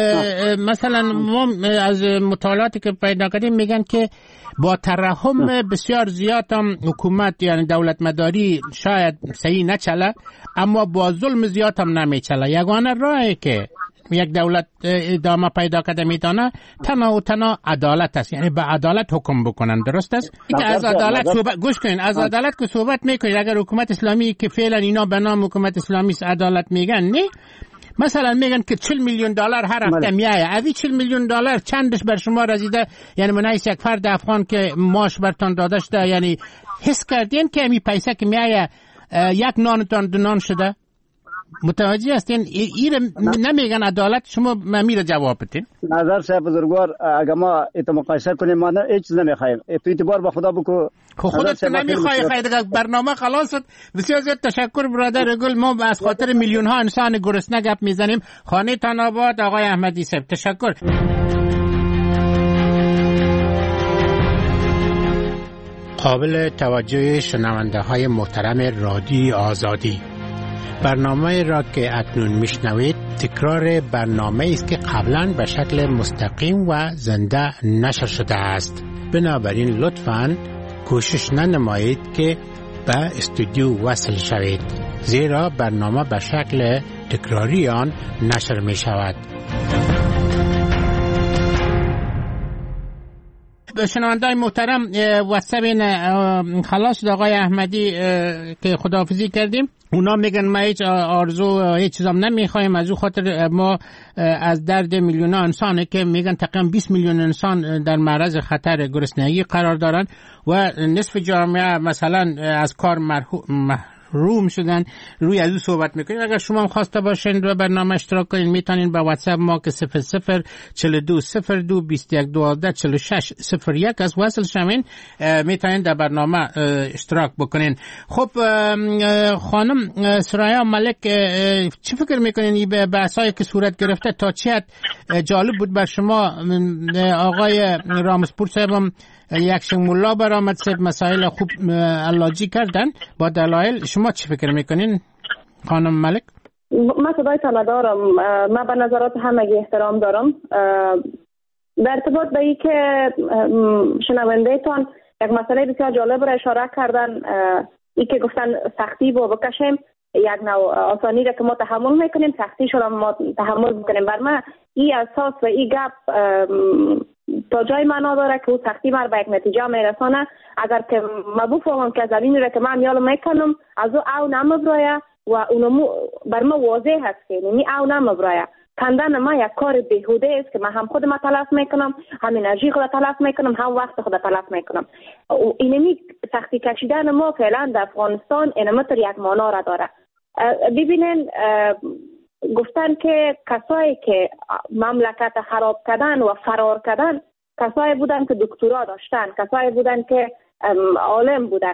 مثلا ما از مطالعاتی که پیدا کردیم میگن که با ترحم بسیار زیاد هم حکومت یعنی دولت مداری شاید صحیح نچله، اما با ظلم زیاد هم نمیچله. یگانه راهی که یک دولت ادامه پیدا کرده میتونه تنها و تنها عدالت است، یعنی به عدالت حکم بکنن. درست است که از عدالت صحبت گوش کنین، از عدالت که صحبت میکنید، اگر حکومت اسلامی که فعلا اینا به نام حکومت اسلامی عدالت میگن، نه مثلا میگن که چهل میلیون دلار هر هفته میایه، اوی چهل میلیون دلار چندش بر شما رسیده؟ یعنی منایس یک فرد افغان که ماش برتان داده شده، یعنی حس کردین که می پیسه که میایه یک نانتان دو نان شده؟ متوجه هستین؟ این نمیگن عدالت، شما میره جواب بدین. نظر صاحب بزرگوار، اگه ما ایتو مقایسه کنیم ما نه هیچ چیز نمیخوایم، تو اعتبار به خدا بکو. خودت نمیخوای، خیر برنامه خلاص شد. بسیار زیاد تشکر برادر گل. ما از خاطر میلیون ها انسان گرسنه گپ میزنیم. خانه تان آباد آقای احمدی صاحب، تشکر. قابل توجه شنونده های محترم رادیو آزادی، برنامه را که اکنون میشنوید تکرار برنامه است که قبلا به شکل مستقیم و زنده نشر شده است. بنابراین لطفاً کوشش ننمایید که به استودیو وصل شوید، زیرا برنامه به شکل تکراری آن نشر می شود. شنونده‌های محترم، واتساپ خلاص آقای احمدی که خداحافظی کردیم. اونا میگن ما هیچ آرزو هیچ چیزام نمیخوایم، از او خاطر ما از درد میلیون ها انسانه که میگن تقریبا بیست میلیون انسان در معرض خطر گرسنگی قرار دارن و نصف جامعه مثلا از کار محروم شدن. روی از او صحبت میکنیم. اگر شما هم خواسته باشین و برنامه اشتراک کنین، میتونین با واتساپ ما که صفر صفر چهل و دو صفر دو بیست و یک دوازده چهل و شش صفر یک از وصل شوین، میتونین در برنامه اشتراک بکنین. خب خانم سرایا ملک، چی فکر میکنین این بحثایی که صورت گرفته تا چه حد جالب بود بر شما؟ آقای راموسپور صاحب یک شمولا برآمد، سه مسائل خوب علاجی کردن با دلایل. شما چی فکر میکنین خانم ملک؟ من صدایتان ندارم. من به نظرات همگی احترام دارم. در ارتباط به این که شنونده تان یک مسئله بسیار جالب را اشاره کردن، این که گفتن سختی با بکشیم، یک نوع آسانی را که ما تحمل میکنیم سختی شده ما تحمل میکنیم. بر من این اساس و این گپ تا جای معنا داره که او سختی مر به یک نتیجه میرسانه. اگر که ما بفهمم که زمینی را که من میال میکنم از او او نمبرایه و اونمو بر ما واضح هست که نمی او نمبرایه، کندن ما یک کار بیهوده است که من هم خود ما تلف میکنم، هم انرژی خود تلف میکنم، هم وقت خود تلف میکنم. اینمی سختی کشیدن ما فعلا در افغانستان اینمتر یک معنا را داره. ببینین گفتن که کسایی که مملکت خراب کردن و فرار کردن کسایی بودن که دکترا داشتن، کسایی بودن که عالم بودن.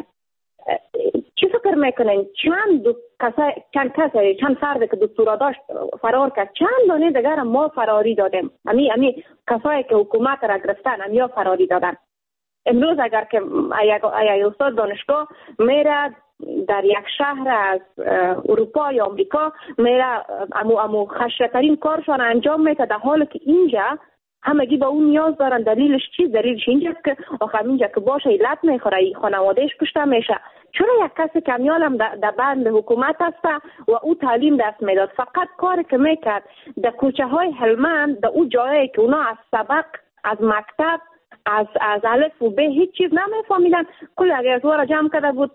چی فکر میکنین چند کسایی چند کسایی چند فرد که دکترا داشت فرار کرد، چند دانه دیگر ما فراری دادیم؟ امی امی کسایی که حکومت را گرفتن امیا فراری دادن. امروز اگر که ای استاد دانشگاه میره در یک شهر از اروپا یا امریکا میره امو امو خشن‌ترین کارشان انجام میده، در حالی که اینجا همگی به اون نیاز دارن. دلیلش چی؟ دلیلش اینجاست که آخر اینجا که باشه علت میخوره، ای خانوادهش پشت میشه. چرا یک کسی که میالم در بند حکومت است و او تعلیم دست میداد، فقط کاری که میکرد در کوچه های هلمند، در اون جایی که اونا از سبق، از مکتب، از از الف و به هیچ چیز نمیفهمیدن، کل اگر از وارا جمع کرده بود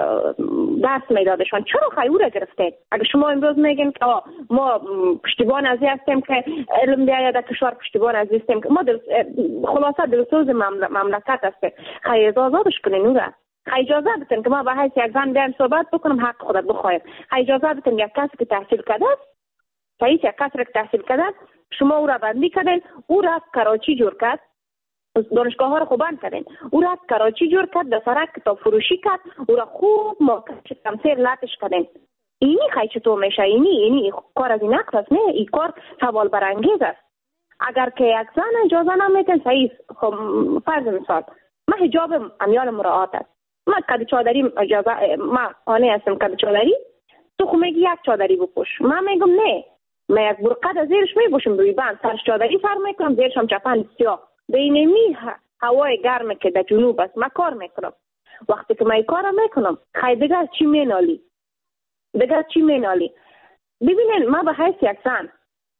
دست میدادشان. چرا خیلی را گرفتید؟ اگر شما امروز میگین که ما پشتیبان ازی هستیم که علم بیاید در کشور، پشتیبان ازی هستیم که ما دل... خلاصه دلسوز مملکت هستیم، خیلی آزادش کنین اونگه. خیلی اجازه بتین که ما به حیث یک زن بیایم صحبت بکنم، حق خودت بخوایم. خیلی اجازه بتین یک کسی که تحصیل کرده است، یک کسی که تحصیل کرده شما او را بندی کردین، او را کراچی جور کرد، دانشگاه ها رو خوبان کردین، او را کراچی جور کرد، در سرک کتاب فروشی کرد، او را خوب موقعش تمثیر لاتش کردین. اینی خیلی چطور میشه؟ اینی اینی کار از این نقص است؟ نه، این کار سوال برانگیز است. اگر که یک زن اجازه نمیتن، صحیح، خب فرض مثال من حجابم امیال مراعات است، من کد چادری اجازه، من آنه هستم کد چادری، تو خو میگی یک چادری بپوش، من میگم نه، من یک برقد از زیرش میپوشم، روی بند سرش چادری سر میکنم، زیرش هم چپن سیاه. بینمی هوای گرمه که در جنوب است من کار میکنم. وقتی که من کار میکنم خیلی دیگر چی مینالی؟ دیگر چی مینالی؟ ببینین من به حیث یک زن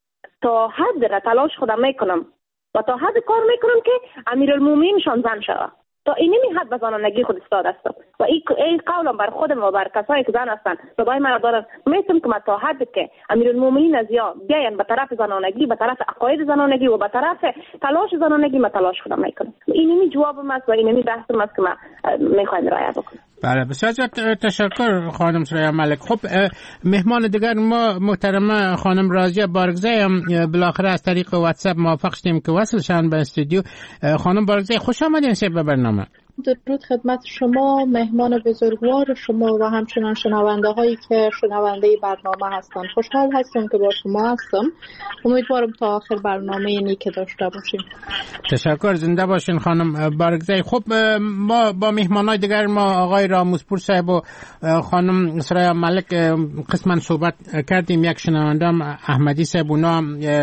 تا حد را تلاش خودم میکنم و تا حد کار میکنم که امیرالمومنین شان زن شود. تا اینمی حد به زنانگی خود استاد هستم و این قولم بر خودم و بر کسایی که زن هستن صدای من دارن، میتونم که من تا حد که امیرالمومنین از یا بیاین به طرف زنانگی، به طرف عقاید زنانگی و به طرف تلاش زنانگی من تلاش خودم میکنم. اینمی جوابم است و اینمی بحثم است که من میخوایم رعایت بکنم. بله، بسیار تشکر خانم سریا ملک. خب مهمان دیگر ما محترمه خانم راضیه بارگزی هم بالاخره از طریق واتساپ موافق شدیم که وصل شدن به استودیو. خانم بارگزی خوش آمدین به برنامه. درود خدمت شما، مهمان بزرگوار شما و همچنان شنونده هایی که شنونده برنامه هستن. خوشحال هستم که با شما هستم. امیدوارم تا آخر برنامه نیک داشته باشیم. تشکر، زنده باشین خانم بارگزی. خب ما با مهمانای دیگر ما آقای راموزپور صاحب و خانم سریا ملک قسما صحبت کردیم. یک شنونده احمدی صاحب اونا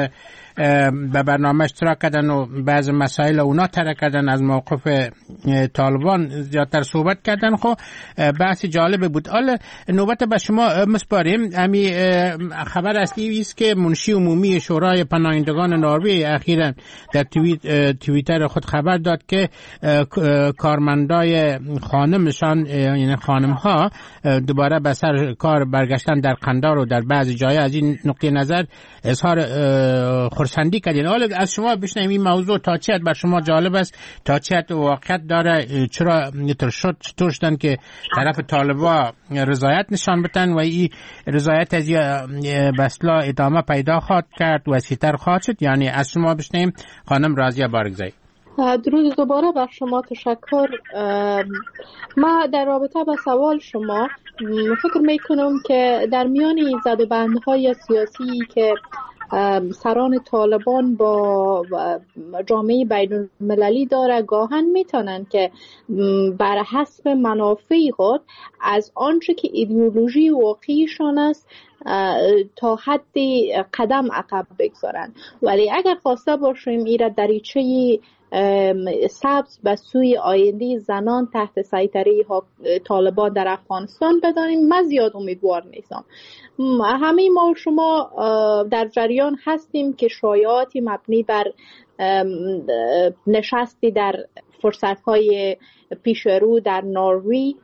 به برنامه اشتراک کردن و بعض مسائل اونا طرح کردن، از موقف طالبان زیادتر صحبت کردن. خب بحث جالب بود. حالا نوبت به شما مسپاریم. امی خبر اصلی است که منشی عمومی شورای پناهندگان نروژ اخیراً در توییت توییتر خود خبر داد که کارمندای خانمشان، یعنی خانم ها، دوباره به سر کار برگشتن در قندار و در بعضی جای. از این نقطه نظر اظهار خرسندی کردین. حالا از شما بشنویم این موضوع تا چه حد بر شما جالب است، تا چه حد واقعیت داره، چرا اینطور شد چطور شدن که طرف طالبا رضایت نشان بدن و این رضایت از بسلا ادامه پیدا خواهد کرد، وسیع‌تر خواهد شد. یعنی از شما بشنویم خانم راضیه بارگزی. درود دوباره بر شما، تشکر. ما در رابطه با سوال شما فکر میکنم که در میان این زدوبندهای سیاسی که سران طالبان با جامعه بین المللی داره، گاهن میتونن که بر حسب منافع خود از آنچه که ایدئولوژی واقعیشان است تا حدی قدم عقب بگذارن. ولی اگر خواسته باشیم ایره دریچه سبز به سوی آینده زنان تحت سیطره طالبان در افغانستان بدانیم، من زیاد امیدوار نیستم. همه ما شما در جریان هستیم که شایعاتی مبنی بر نشستی در فرصت‌های پیش رو در نروژ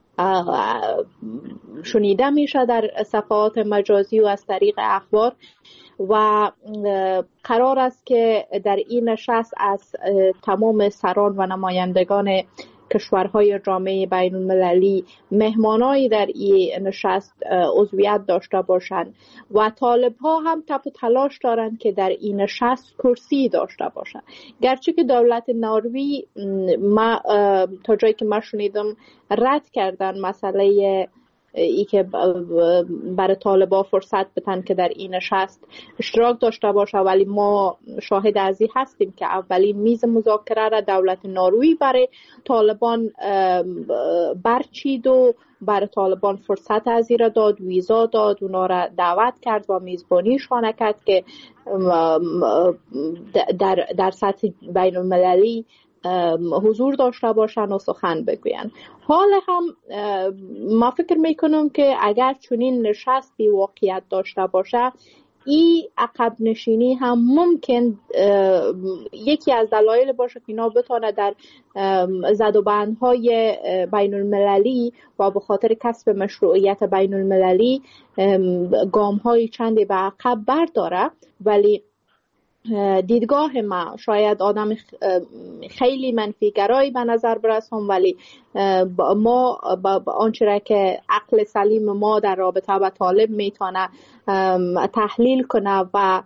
شنیده میشه در صفحات مجازی و از طریق اخبار و قرار است که در این نشست از تمام سران و نمایندگان کشورهای جامعه بین المللی مهمانایی در این نشست عضویت داشته باشند و طالب ها هم تپ و تلاش دارند که در این نشست کرسی داشته باشند. گرچه که دولت نروژ ما تا جایی که ما شنیدم رد کردن مسئله ای که برای طالبان فرصت بتن که در این نشست اشتراک داشته باشه، ولی ما شاهد ازی هستیم که اولین میز مذاکره را دولت نروژ برای طالبان برچید و برای طالبان فرصت ازی را داد، ویزا داد، اونا را دعوت کرد و میزبانیشان کرد که در در سطح بین المللی حضور داشته باشن و سخن بگوین. حال هم ما فکر میکنم که اگر چنین نشستی واقعیت داشته باشه، این عقب نشینی هم ممکن یکی از دلایل باشه که اینا بتونه در زد و بندهای بین المللی و به خاطر کسب مشروعیت بین المللی گام های چندی به عقب برداره. ولی دیدگاه ما شاید آدم خیلی منفی گرایی به نظر برسم، ولی ما با آنچه را که عقل سلیم ما در رابطه با طالب میتونه تحلیل کنه و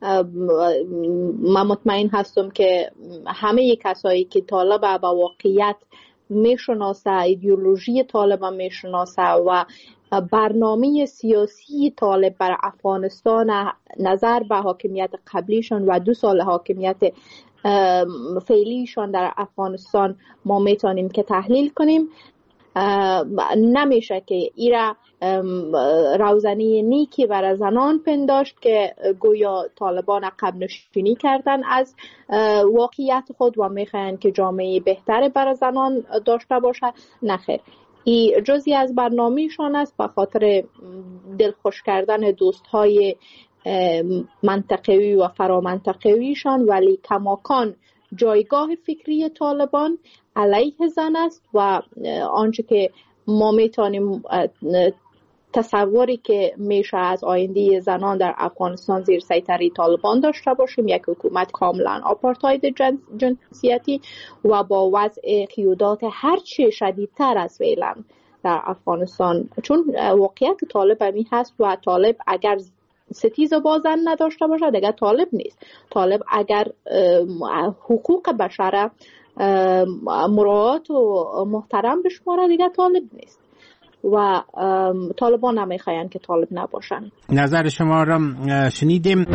من مطمئن هستم که همه کسایی که طالب با واقعیت میشناسه، ایدئولوژی طالب میشناسه و برنامه سیاسی طالب بر افغانستان نظر به حاکمیت قبلیشان و دو سال حاکمیت فعلیشان در افغانستان ما میتونیم که تحلیل کنیم. نمیشه که ایرا روزنی نیکی برای زنان پنداشت که گویا طالبان عقب نشینی کردن از واقعیت خود و میخواین که جامعه بهتر برای زنان داشته باشه. نخیر، این جزئی از برنامه‌شان است به خاطر دلخوش کردن دوستهای منطقوی و فرامنطقویشان، ولی کماکان جایگاه فکری طالبان علیه زن است و آنچه که ما میتونیم تصوری که میشه از آینده زنان در افغانستان زیر سیطره طالبان داشته باشیم، یک حکومت کاملا آپارتاید جنسیتی و با وضع قیودات هرچی شدیدتر از فعلا در افغانستان. چون واقعیت طالب همی هست و طالب اگر ستیز بازن نداشته باشه دیگه طالب نیست. طالب اگر حقوق بشر مراعات و محترم بشماره دیگه طالب نیست و طالبان نمیخواین که طالب نباشن. نظر شما را شنیدیم.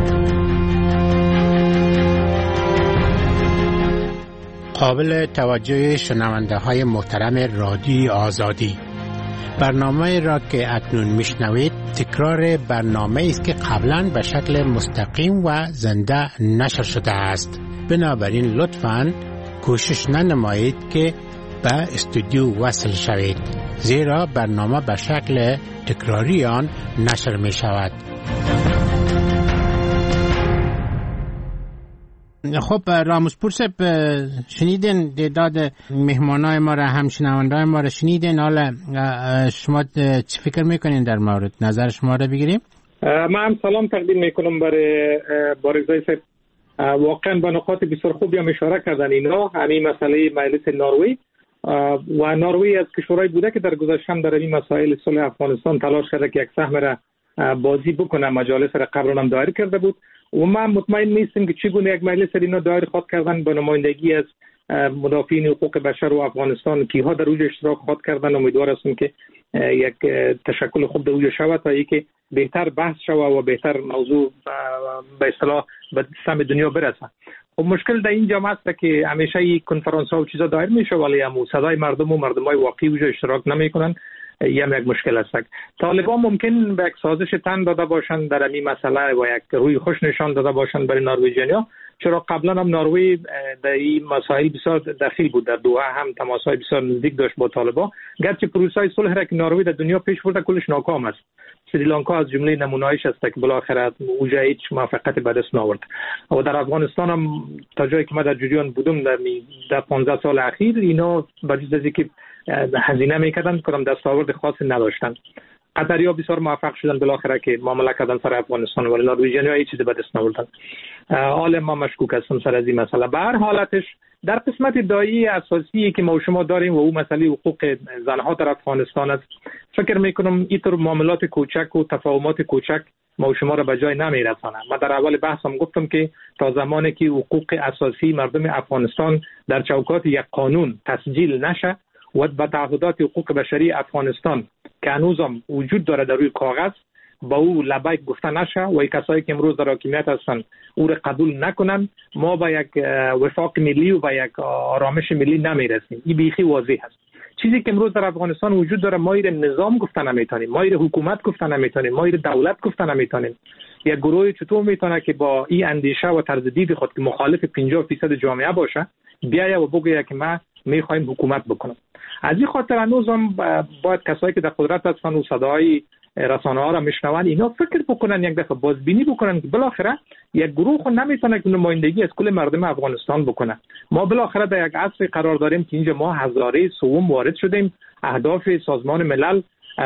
قابل توجه شنونده های محترم رادیو آزادی، برنامه را که اکنون میشنوید تکرار برنامه است که قبلا به شکل مستقیم و زنده نشر شده است. بنابراین لطفاً کوشش ننمایید که به استودیو وصل شوید، زیرا برنامه به شکل تکراری آن نشر می شود. خب راموسپور صاحب، شنیدین تعداد مهمانای ما را، هم شنوندای ما را شنیدین. حالا شما چی فکر میکنین در مورد؟ نظر شما را بگیریم. من هم سلام تقدیم میکنم برای بارگزای صاحب. واقعا به نقاط بسیار خوبی هم اشاره کردن اینا. همین مسئله مجلس نروژ و نروژ از کشورهای بوده که در گذشته هم در این مسائل صلح افغانستان تلاش کرده که یک سهم را بازی بکنه، مجالس را قبلا هم دایر کرده بود و ما مطمئن نیستیم که چگونه یک مجلس اینا دایر خواهد کردن به نمایندگی از مدافعین حقوق بشر و افغانستان که ها در اوج اشتراک خواهد کردن. امیدوار هستم که یک تشکل خوب در اوج شود تا اینکه بهتر بحث شود و بهتر موضوع به اصطلاح به سهم دنیا برسه. خب مشکل در این جامعه است که همیشه این کنفرانس ها و چیزا دایر میشه ولی هم صدای مردم و مردمای واقعی اوج اشتراک نمیکنن. یه یک مشکل است. طالبان ممکن به یک سازش تن داده باشند در این مسئله و یک روی خوش نشان داده باشند برای نروژیانیا، چرا قبلا هم نروژ در این مسائل بسیار دخیل بود. در دوحه هم تماس‌های بسیار نزدیک داشت با طالبان، گرچه پروسه صلح را که نروژ در دنیا پیش برده کلش ناکام است. سریلانکا از جمله نمونه‌هایش است که بالاخره اوج هیچ موفقیت به دست نآورد. و در افغانستان هم تا جایی که من در جریان بودم در در پانزده سال اخیر اینا با جز از اینکه هزینه میکردن کدام دستاورد خاصی نداشتن. قطری‌ها بسیار موفق شدن بالاخره که معامله کردن سر افغانستان ولی نروژیان‌ها هیچ چیزی به دست نآوردن. حالا ما مشکوک هستم سر از این مسئله. به هر حالتش در قسمت دایی اساسی که ما و شما داریم و اون مسئله حقوق زنها در افغانستان است، فکر میکنم اینطور معاملات کوچک و تفاهمات کوچک ما و شما را به جای نمیرسانه. من در اول بحثم گفتم که تا زمانی که حقوق اساسی مردم افغانستان در چوکات یک قانون تسجیل نشه و به تعهدات حقوق بشری افغانستان که هنوزم وجود داره در روی کاغذ با او لبیک گفته نشه و ای کسایی که امروز در حاکمیت هستن او را قبول نکنن، ما به یک وفاق ملی و به یک آرامش ملی نمیرسیم. این بیخی واضح است. چیزی که امروز در افغانستان وجود داره، ما ایر نظام گفته نمیتونیم، ما ایر حکومت گفته نمیتونیم، ما ایر دولت گفته نمیتونیم. یک گروه چطور میتونه که با این اندیشه و طرز دید خود که مخالف پنجاه درصد جامعه باشه بیاید و بگه که ما میخوایم حکومت بکنم؟ از این خاطر هنوزم باید کسایی که در قدرت هستن و صدای رسانه ها را میشنون اینا فکر بکنن، یک دفعه بازبینی بکنن که بالاخره یک گروه خود نمیتونه که نمایندگی از کل مردم افغانستان بکنه. ما بالاخره در یک عصر قرار داریم که اینجا ما هزاره سوم وارد شدیم. اهداف سازمان ملل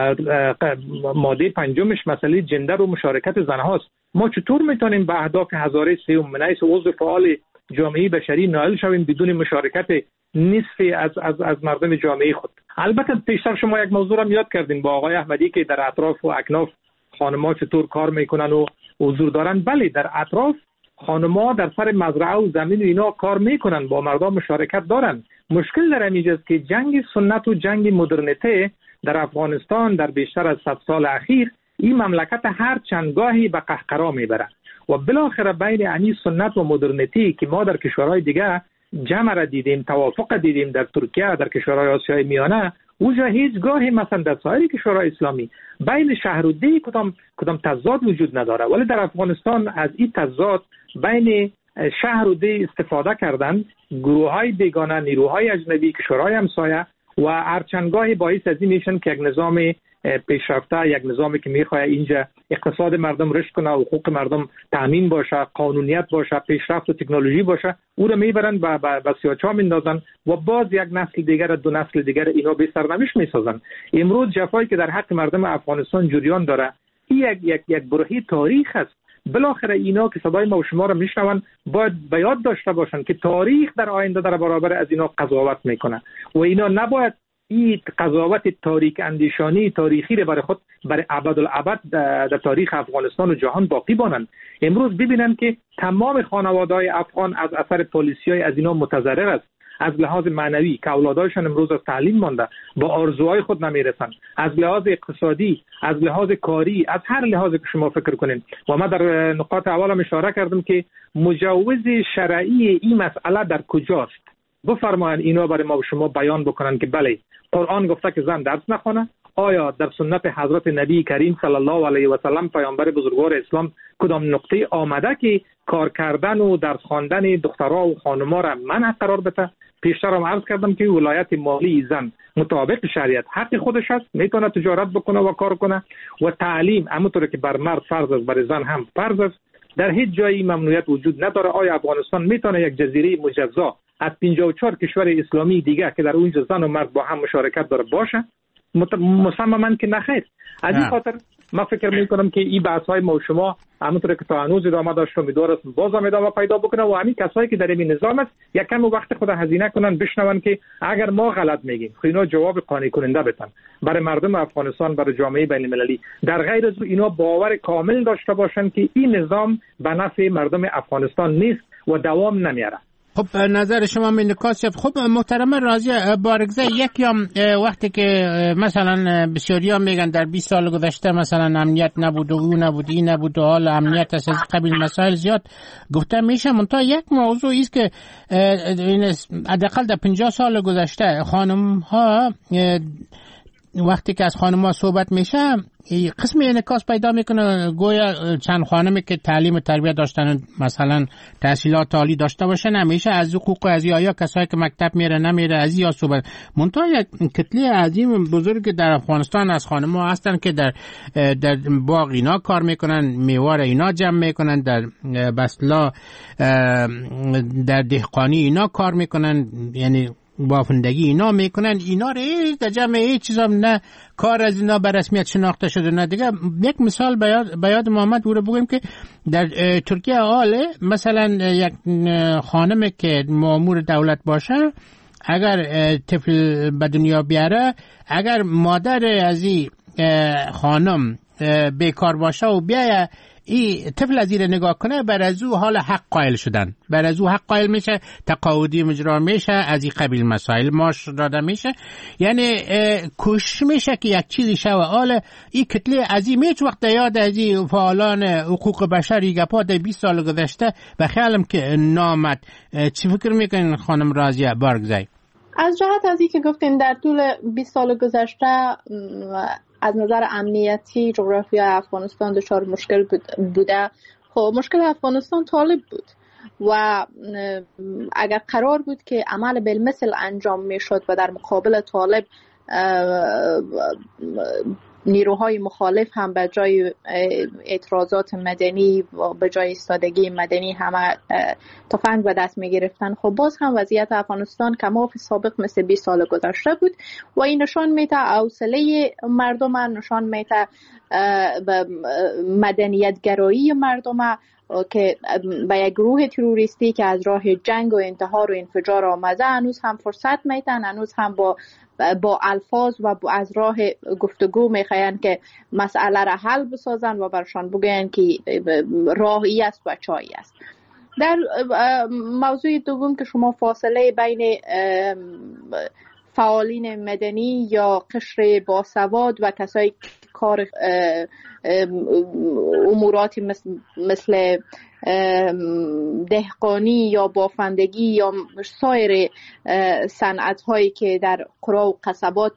ماده پنجمش مسئله جندر و مشارکت زن هاست. ما چطور میتونیم به اهداف هزاره سوم من حیث عضو فعال جامعه بشری نائل شویم بدون مشارکت نصف از از از مردم جامعه خود؟ البته پیشتر شما یک موضوع را یاد کردین با آقای احمدی که در اطراف و اکناف خانم‌ها چطور کار میکنن و حضور دارن. بله، در اطراف خانم‌ها در سر مزرعه و زمین و اینا کار میکنن، با مردم مشارکت دارن. مشکل در اینجاست که جنگ سنت و جنگ مدرنیته در افغانستان در بیشتر از صد سال اخیر این مملکت هر چند گاهی به قهقرا میبره و بالاخره بین انی سنت و مدرنیتی که ما در کشورهای دیگه جمع را دیدیم، توافق دیدیم در ترکیه، در کشورهای آسیای میانه، اوجا هیچ گاهی مثلا در سایر کشورهای اسلامی بین شهر و ده کدام کدام تضاد وجود نداره، ولی در افغانستان از این تضاد بین شهر و ده استفاده کردن گروه‌های بیگانه، نیروهای اجنبی، کشورهای همسایه و هرچندگاهی باعث از این میشن که یک نظام پیشرفته، یک نظامی که میخواد اینجا اقتصاد مردم رشد کنه، حقوق مردم تامین باشه، قانونیت باشه، پیشرفت و تکنولوژی باشه، او رو میبرن با با سیاچا میندازن و باز یک نسل دیگر، دو نسل دیگر اینا به سرنوشت میسازن. امروز جفایی که در حق مردم افغانستان جریان داره این یک یک یک برهه تاریخ است. بالاخره اینا که صدای ما و شما رو میشنون باید به یاد داشته باشن که تاریخ در آینده در برابر از اینا قضاوت میکنه و اینا نباید این قضاوت تاریک اندیشانی تاریخی رو برای خود برای ابدالابد در تاریخ افغانستان و جهان باقی بانند. امروز ببینن که تمام خانواده‌های افغان از اثر پالیسی‌های از اینا متضرر است، از لحاظ معنوی که اولادایشان امروز از تعلیم مانده، با آرزوهای خود نمیرسن، از لحاظ اقتصادی، از لحاظ کاری، از هر لحاظ که شما فکر کنین. و ما در نقاط اولم اشاره کردم که مجوز شرعی این مسئله در کجاست. بفرمایید اینا برای ما و شما بیان بکنن که بله قرآن گفته که زن درس نخونه. آیا در سنت حضرت نبی کریم صلی الله علیه و سلم پیامبر بزرگوار اسلام کدام نقطه آمده که کار کردن و درس خواندن دخترها و خانم‌ها را منع قرار بده؟ پیشتر هم عرض کردم که ولایت مالی زن مطابق شریعت حق خودش است، میتونه تجارت بکنه و کار کنه و تعلیم همونطور که بر مرد فرض است بر زن هم فرض است. در هیچ جایی ممنوعیت وجود نداره. آیا افغانستان میتونه یک جزیره مجزا از پنجاه و چهار کشور اسلامی دیگه که در اونجا زن و مرد با هم مشارکت داره باشه؟ مصمما که نخیر. از این خاطر من فکر میکنم که این بحث های ما و شما همونطور که تا هنوز ادامه داشت و امیدوار است باز هم ادامه پیدا بکنه و همین کسایی که در این نظام است یکم وقت خود هزینه کنن بشنون که اگر ما غلط میگیم اینا جواب قانع کننده بدن برای مردم افغانستان، برای جامعه بین المللی. در غیر از اینا باور کامل داشته باشن که این نظام به نفع مردم افغانستان نیست و دوام نمیاره. خب نظر شما من نکات شد. خب محترم راضی بارگزه، یک یا وقتی که مثلا بسیاریا میگن در بیست سال گذشته مثلا امنیت نبود و او نبود این نبود و حال امنیت از قبیل مسائل زیاد گفته میشه، منتها یک موضوع است که حداقل در پنجاه سال گذشته خانم ها وقتی که از خانم ها صحبت میشه قسمی انعکاس پیدا میکنه گویا چند خانمی که تعلیم و تربیت داشتن مثلا تحصیلات عالی داشته باشن همیشه از حقوق از یا کسایی که مکتب میره نمیره از یا صحبت. منتها یک کتله عظیم بزرگ در افغانستان از خانم ها هستن که در در باغ اینا کار میکنن، میوه اینا جمع میکنن، در بسلا در دهقانی اینا کار میکنن، یعنی بافندگی اینا میکنن. اینا رو در جمع هیچ چیز هم نه کار از اینا به رسمیت شناخته شده نه دیگه. یک مثال به یاد محمد او رو بگیم که در ترکیه حاله مثلا یک خانم که مامور دولت باشه اگر طفل به دنیا بیاره، اگر مادر از این خانم بیکار باشه و بیایه این طفل از این نگاه کنه، بر از او حال حق قائل شدن، بر از او حق قائل میشه، تقاعدی مجرا میشه، از این قبیل مسائل ماش داده میشه. یعنی کوشش میشه که یک چیزی شوه. حالا این کتله عظیم هیچ وقت یاد از این فعالان حقوق بشر گپا در بیست سال گذشته و خیالم که نامد. چی فکر میکنین خانم راضیه بارگزای؟ از جهت از این که گفتین در طول بیست سال گذشته از نظر امنیتی جغرافیای افغانستان دچار مشکل بوده. خب مشکل افغانستان طالب بود و اگر قرار بود که عمل بالمثل انجام میشد و در مقابل طالب نیروهای مخالف هم به جای اعتراضات مدنی و به جای ایستادگی مدنی همه تفنگ به دست می گرفتن، خب باز هم وضعیت افغانستان کماف سابق مثل بیست سال گذشته بود و این نشان میده حوصله مردم، نشان میده مدنیت گرایی مردم که به یک گروه تروریستی که از راه جنگ و انتحار و انفجار آمده هنوز هم فرصت میدن، هنوز هم با با الفاظ و با از راه گفتگو میخواین که مسئله را حل بسازن و برشان بگوین که راهی است و چایی است. در موضوع دوم که شما فاصله بین فعالین مدنی یا قشر باسواد و کسایی که کار اموراتی مثل, مثل دهقانی یا بافندگی یا سایر صنعت هایی که در قرى و قصبات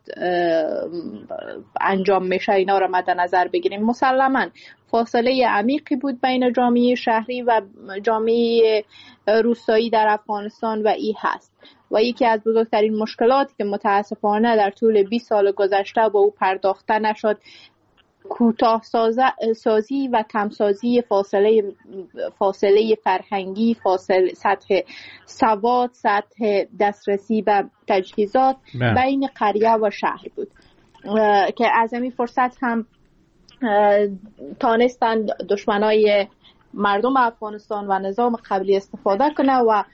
انجام میشه اینا را مد نظر بگیریم، مسلما فاصله عمیقی بود بین جامعه شهری و جامعه روستایی در افغانستان و ای هست و یکی از بزرگترین مشکلاتی که متاسفانه در طول بیست سال گذشته با او پرداخته نشد کوتاه سازی و کمسازی فاصله فاصله فرهنگی، فاصله سطح سواد، سطح دسترسی به تجهیزات بین قریه و شهر بود که از این فرصت هم تانستند دشمنای مردم افغانستان و نظام قبلی استفاده کنه و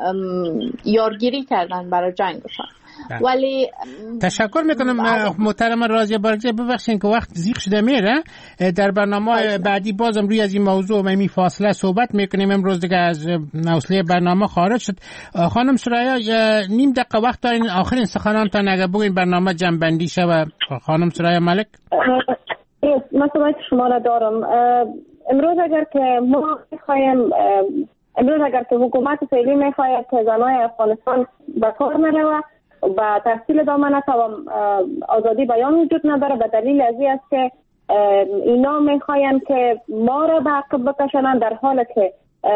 یارگیری کردن برای جنگشان. ولی تشکر میکنم محترم راضیه بارگزای. ببخشید که وقت زیغ شده میره، در برنامه بعدی بازم روی از این موضوع و این فاصله صحبت میکنیم. امروز دیگه از حوصله برنامه خارج شد. خانم سریا نیم دقیقه وقت دارین، آخرین سخنانتان اگر بگین برنامه جمع شود. خانم سریا ملک. من صحبت شما را دارم. امروز اگر که ما میخوایم امروز اگر که حکومت فعلی میخواید که زنای افغانستان به کار نروه و تحصیل دامن است و آزادی بیان وجود نداره، به دلیل از این است که اینا میخواین که ما را به عقب بکشنن، در حالی که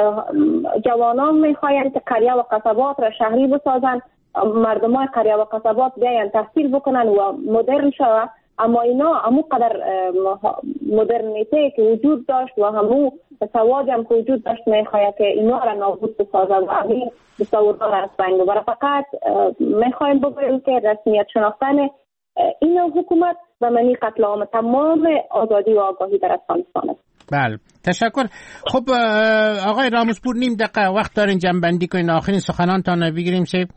جوانان میخواین که قریه و قصبات را شهری بسازن، مردمای قریه و قصبات بیاین تحصیل بکنن و مدرن شوه. اما اینا همو قدر مدرنیته که وجود داشت و همو سوادی هم که وجود داشت میخواید که اینا را نابود بسازه و همین تصورها را از بین ببره. فقط میخوایم بگوییم که رسمیت شناختن این حکومت و منی قتل عام تمام آزادی و آگاهی در افغانستان است. بله تشکر. خب آقای راموسپور نیم دقیقه وقت دارین جنبندی کنین، آخرین سخنانتان بگیریم. شب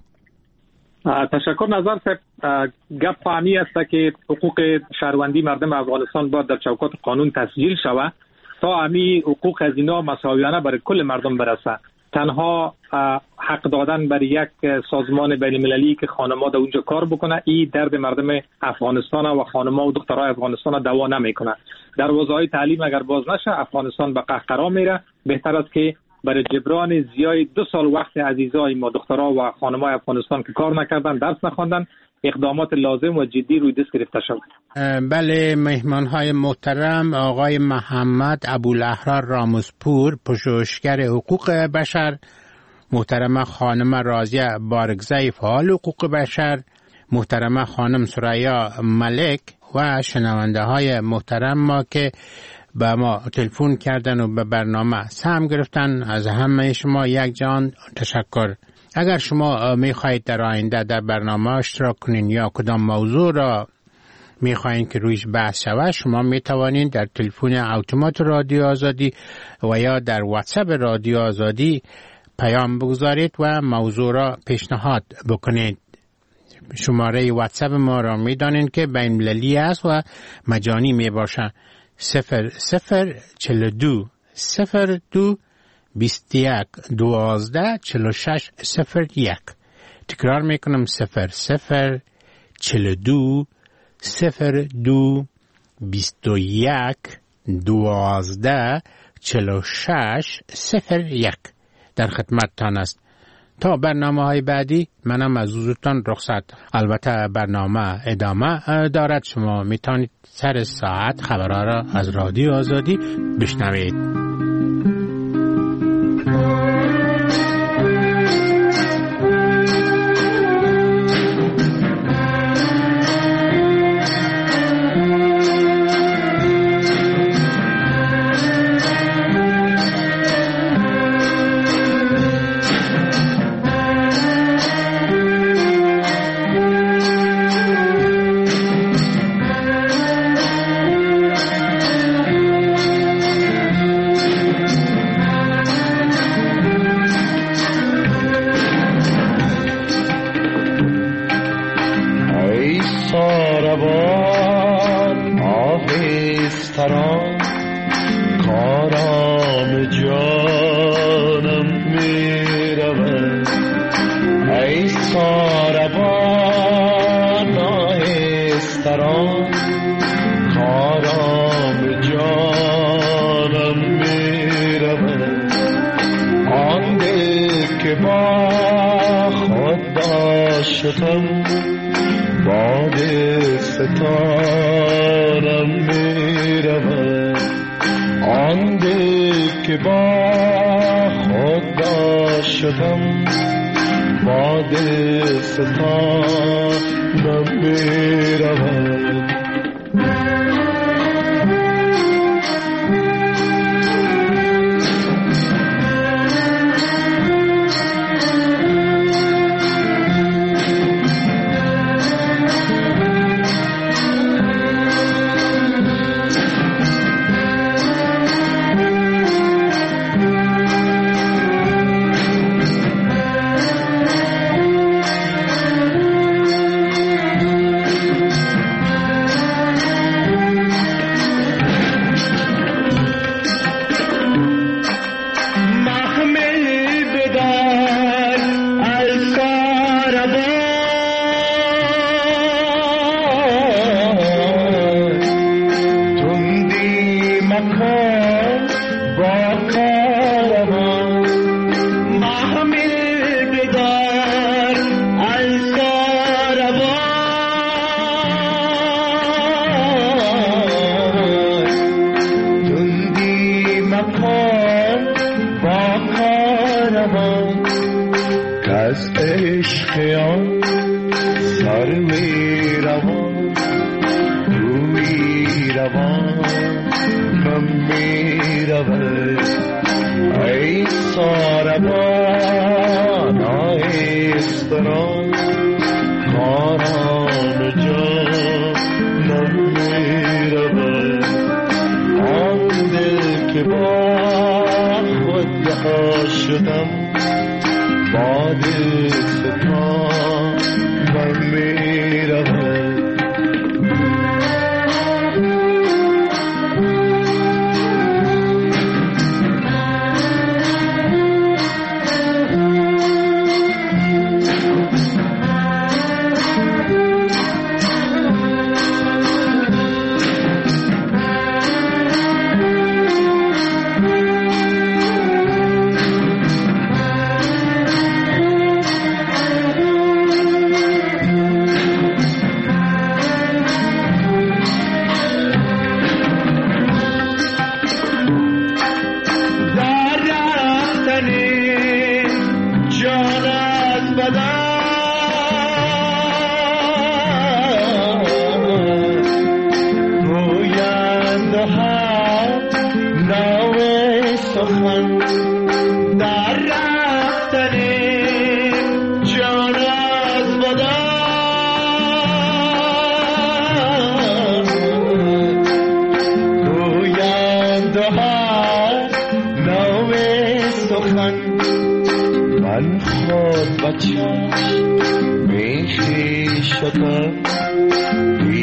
تشکر. نظر صاحب گپ فهمی است که حقوق شهروندی مردم افغانستان باید در چوکات قانون تسجیل شود تا همی حقوق از اینا مساویانه برای کل مردم برسه. تنها حق دادن برای یک سازمان بین المللی که خانم‌ها در اونجا کار بکنه این درد مردم افغانستان و خانم‌ها و دخترای افغانستان دوا نمیکنه. در حوزه‌های تعلیم اگر باز نشه افغانستان به قهقرا میره. بهتر است که برای جبران زیای دو سال وقت عزیزای ما دخترها و خانم‌های افغانستان که کار نکردن، درس نخواندن، اقدامات لازم و جدی روی دست گرفته شود. بله، مهمان‌های محترم آقای محمد ابوالاحرار راموسپور پژوهشگر حقوق بشر، محترم خانم راضیه بارگزای فعال حقوق بشر، محترم خانم سریا ملک و شنونده های محترم ما که به ما تلفن کردن و به برنامه سهم گرفتن، از همه شما یک جان تشکر. اگر شما میخواهید در آینده در برنامه اشتراک کنین یا کدام موضوع را میخواهید که رویش بحث شود، شما میتوانید در تلفن اتومات رادیو آزادی و یا در واتساپ رادیو آزادی پیام بگذارید و موضوع را پیشنهاد بکنید. شماره واتساپ ما را میدانید که بین المللی است و مجانی می باشه. صفر صفر چل دو صفر دو بیست یک دوازده چهل و شش صفر یک. تکرار میکنم صفر صفر چهل و دو صفر دو بیست و یک دوازده چهل و شش صفر یک. در خدمتتان است. تا برنامه های بعدی منم از حضورتان رخصت. البته برنامه ادامه دارد. شما میتونید سر ساعت خبرها را از رادیو آزادی بشنوید.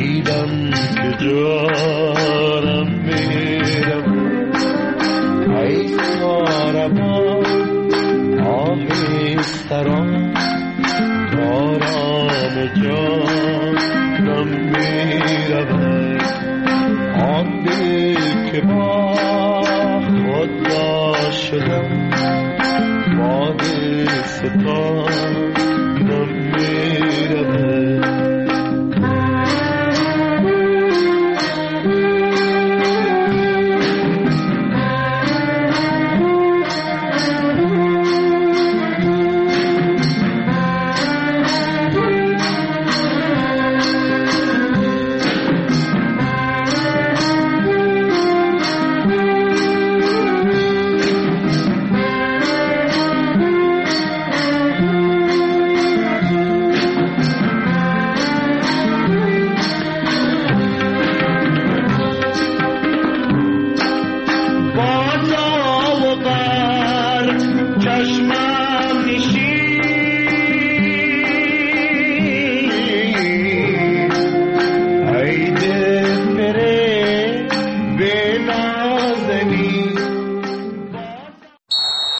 دیدم که جانم میرم ای شدم باد ستانم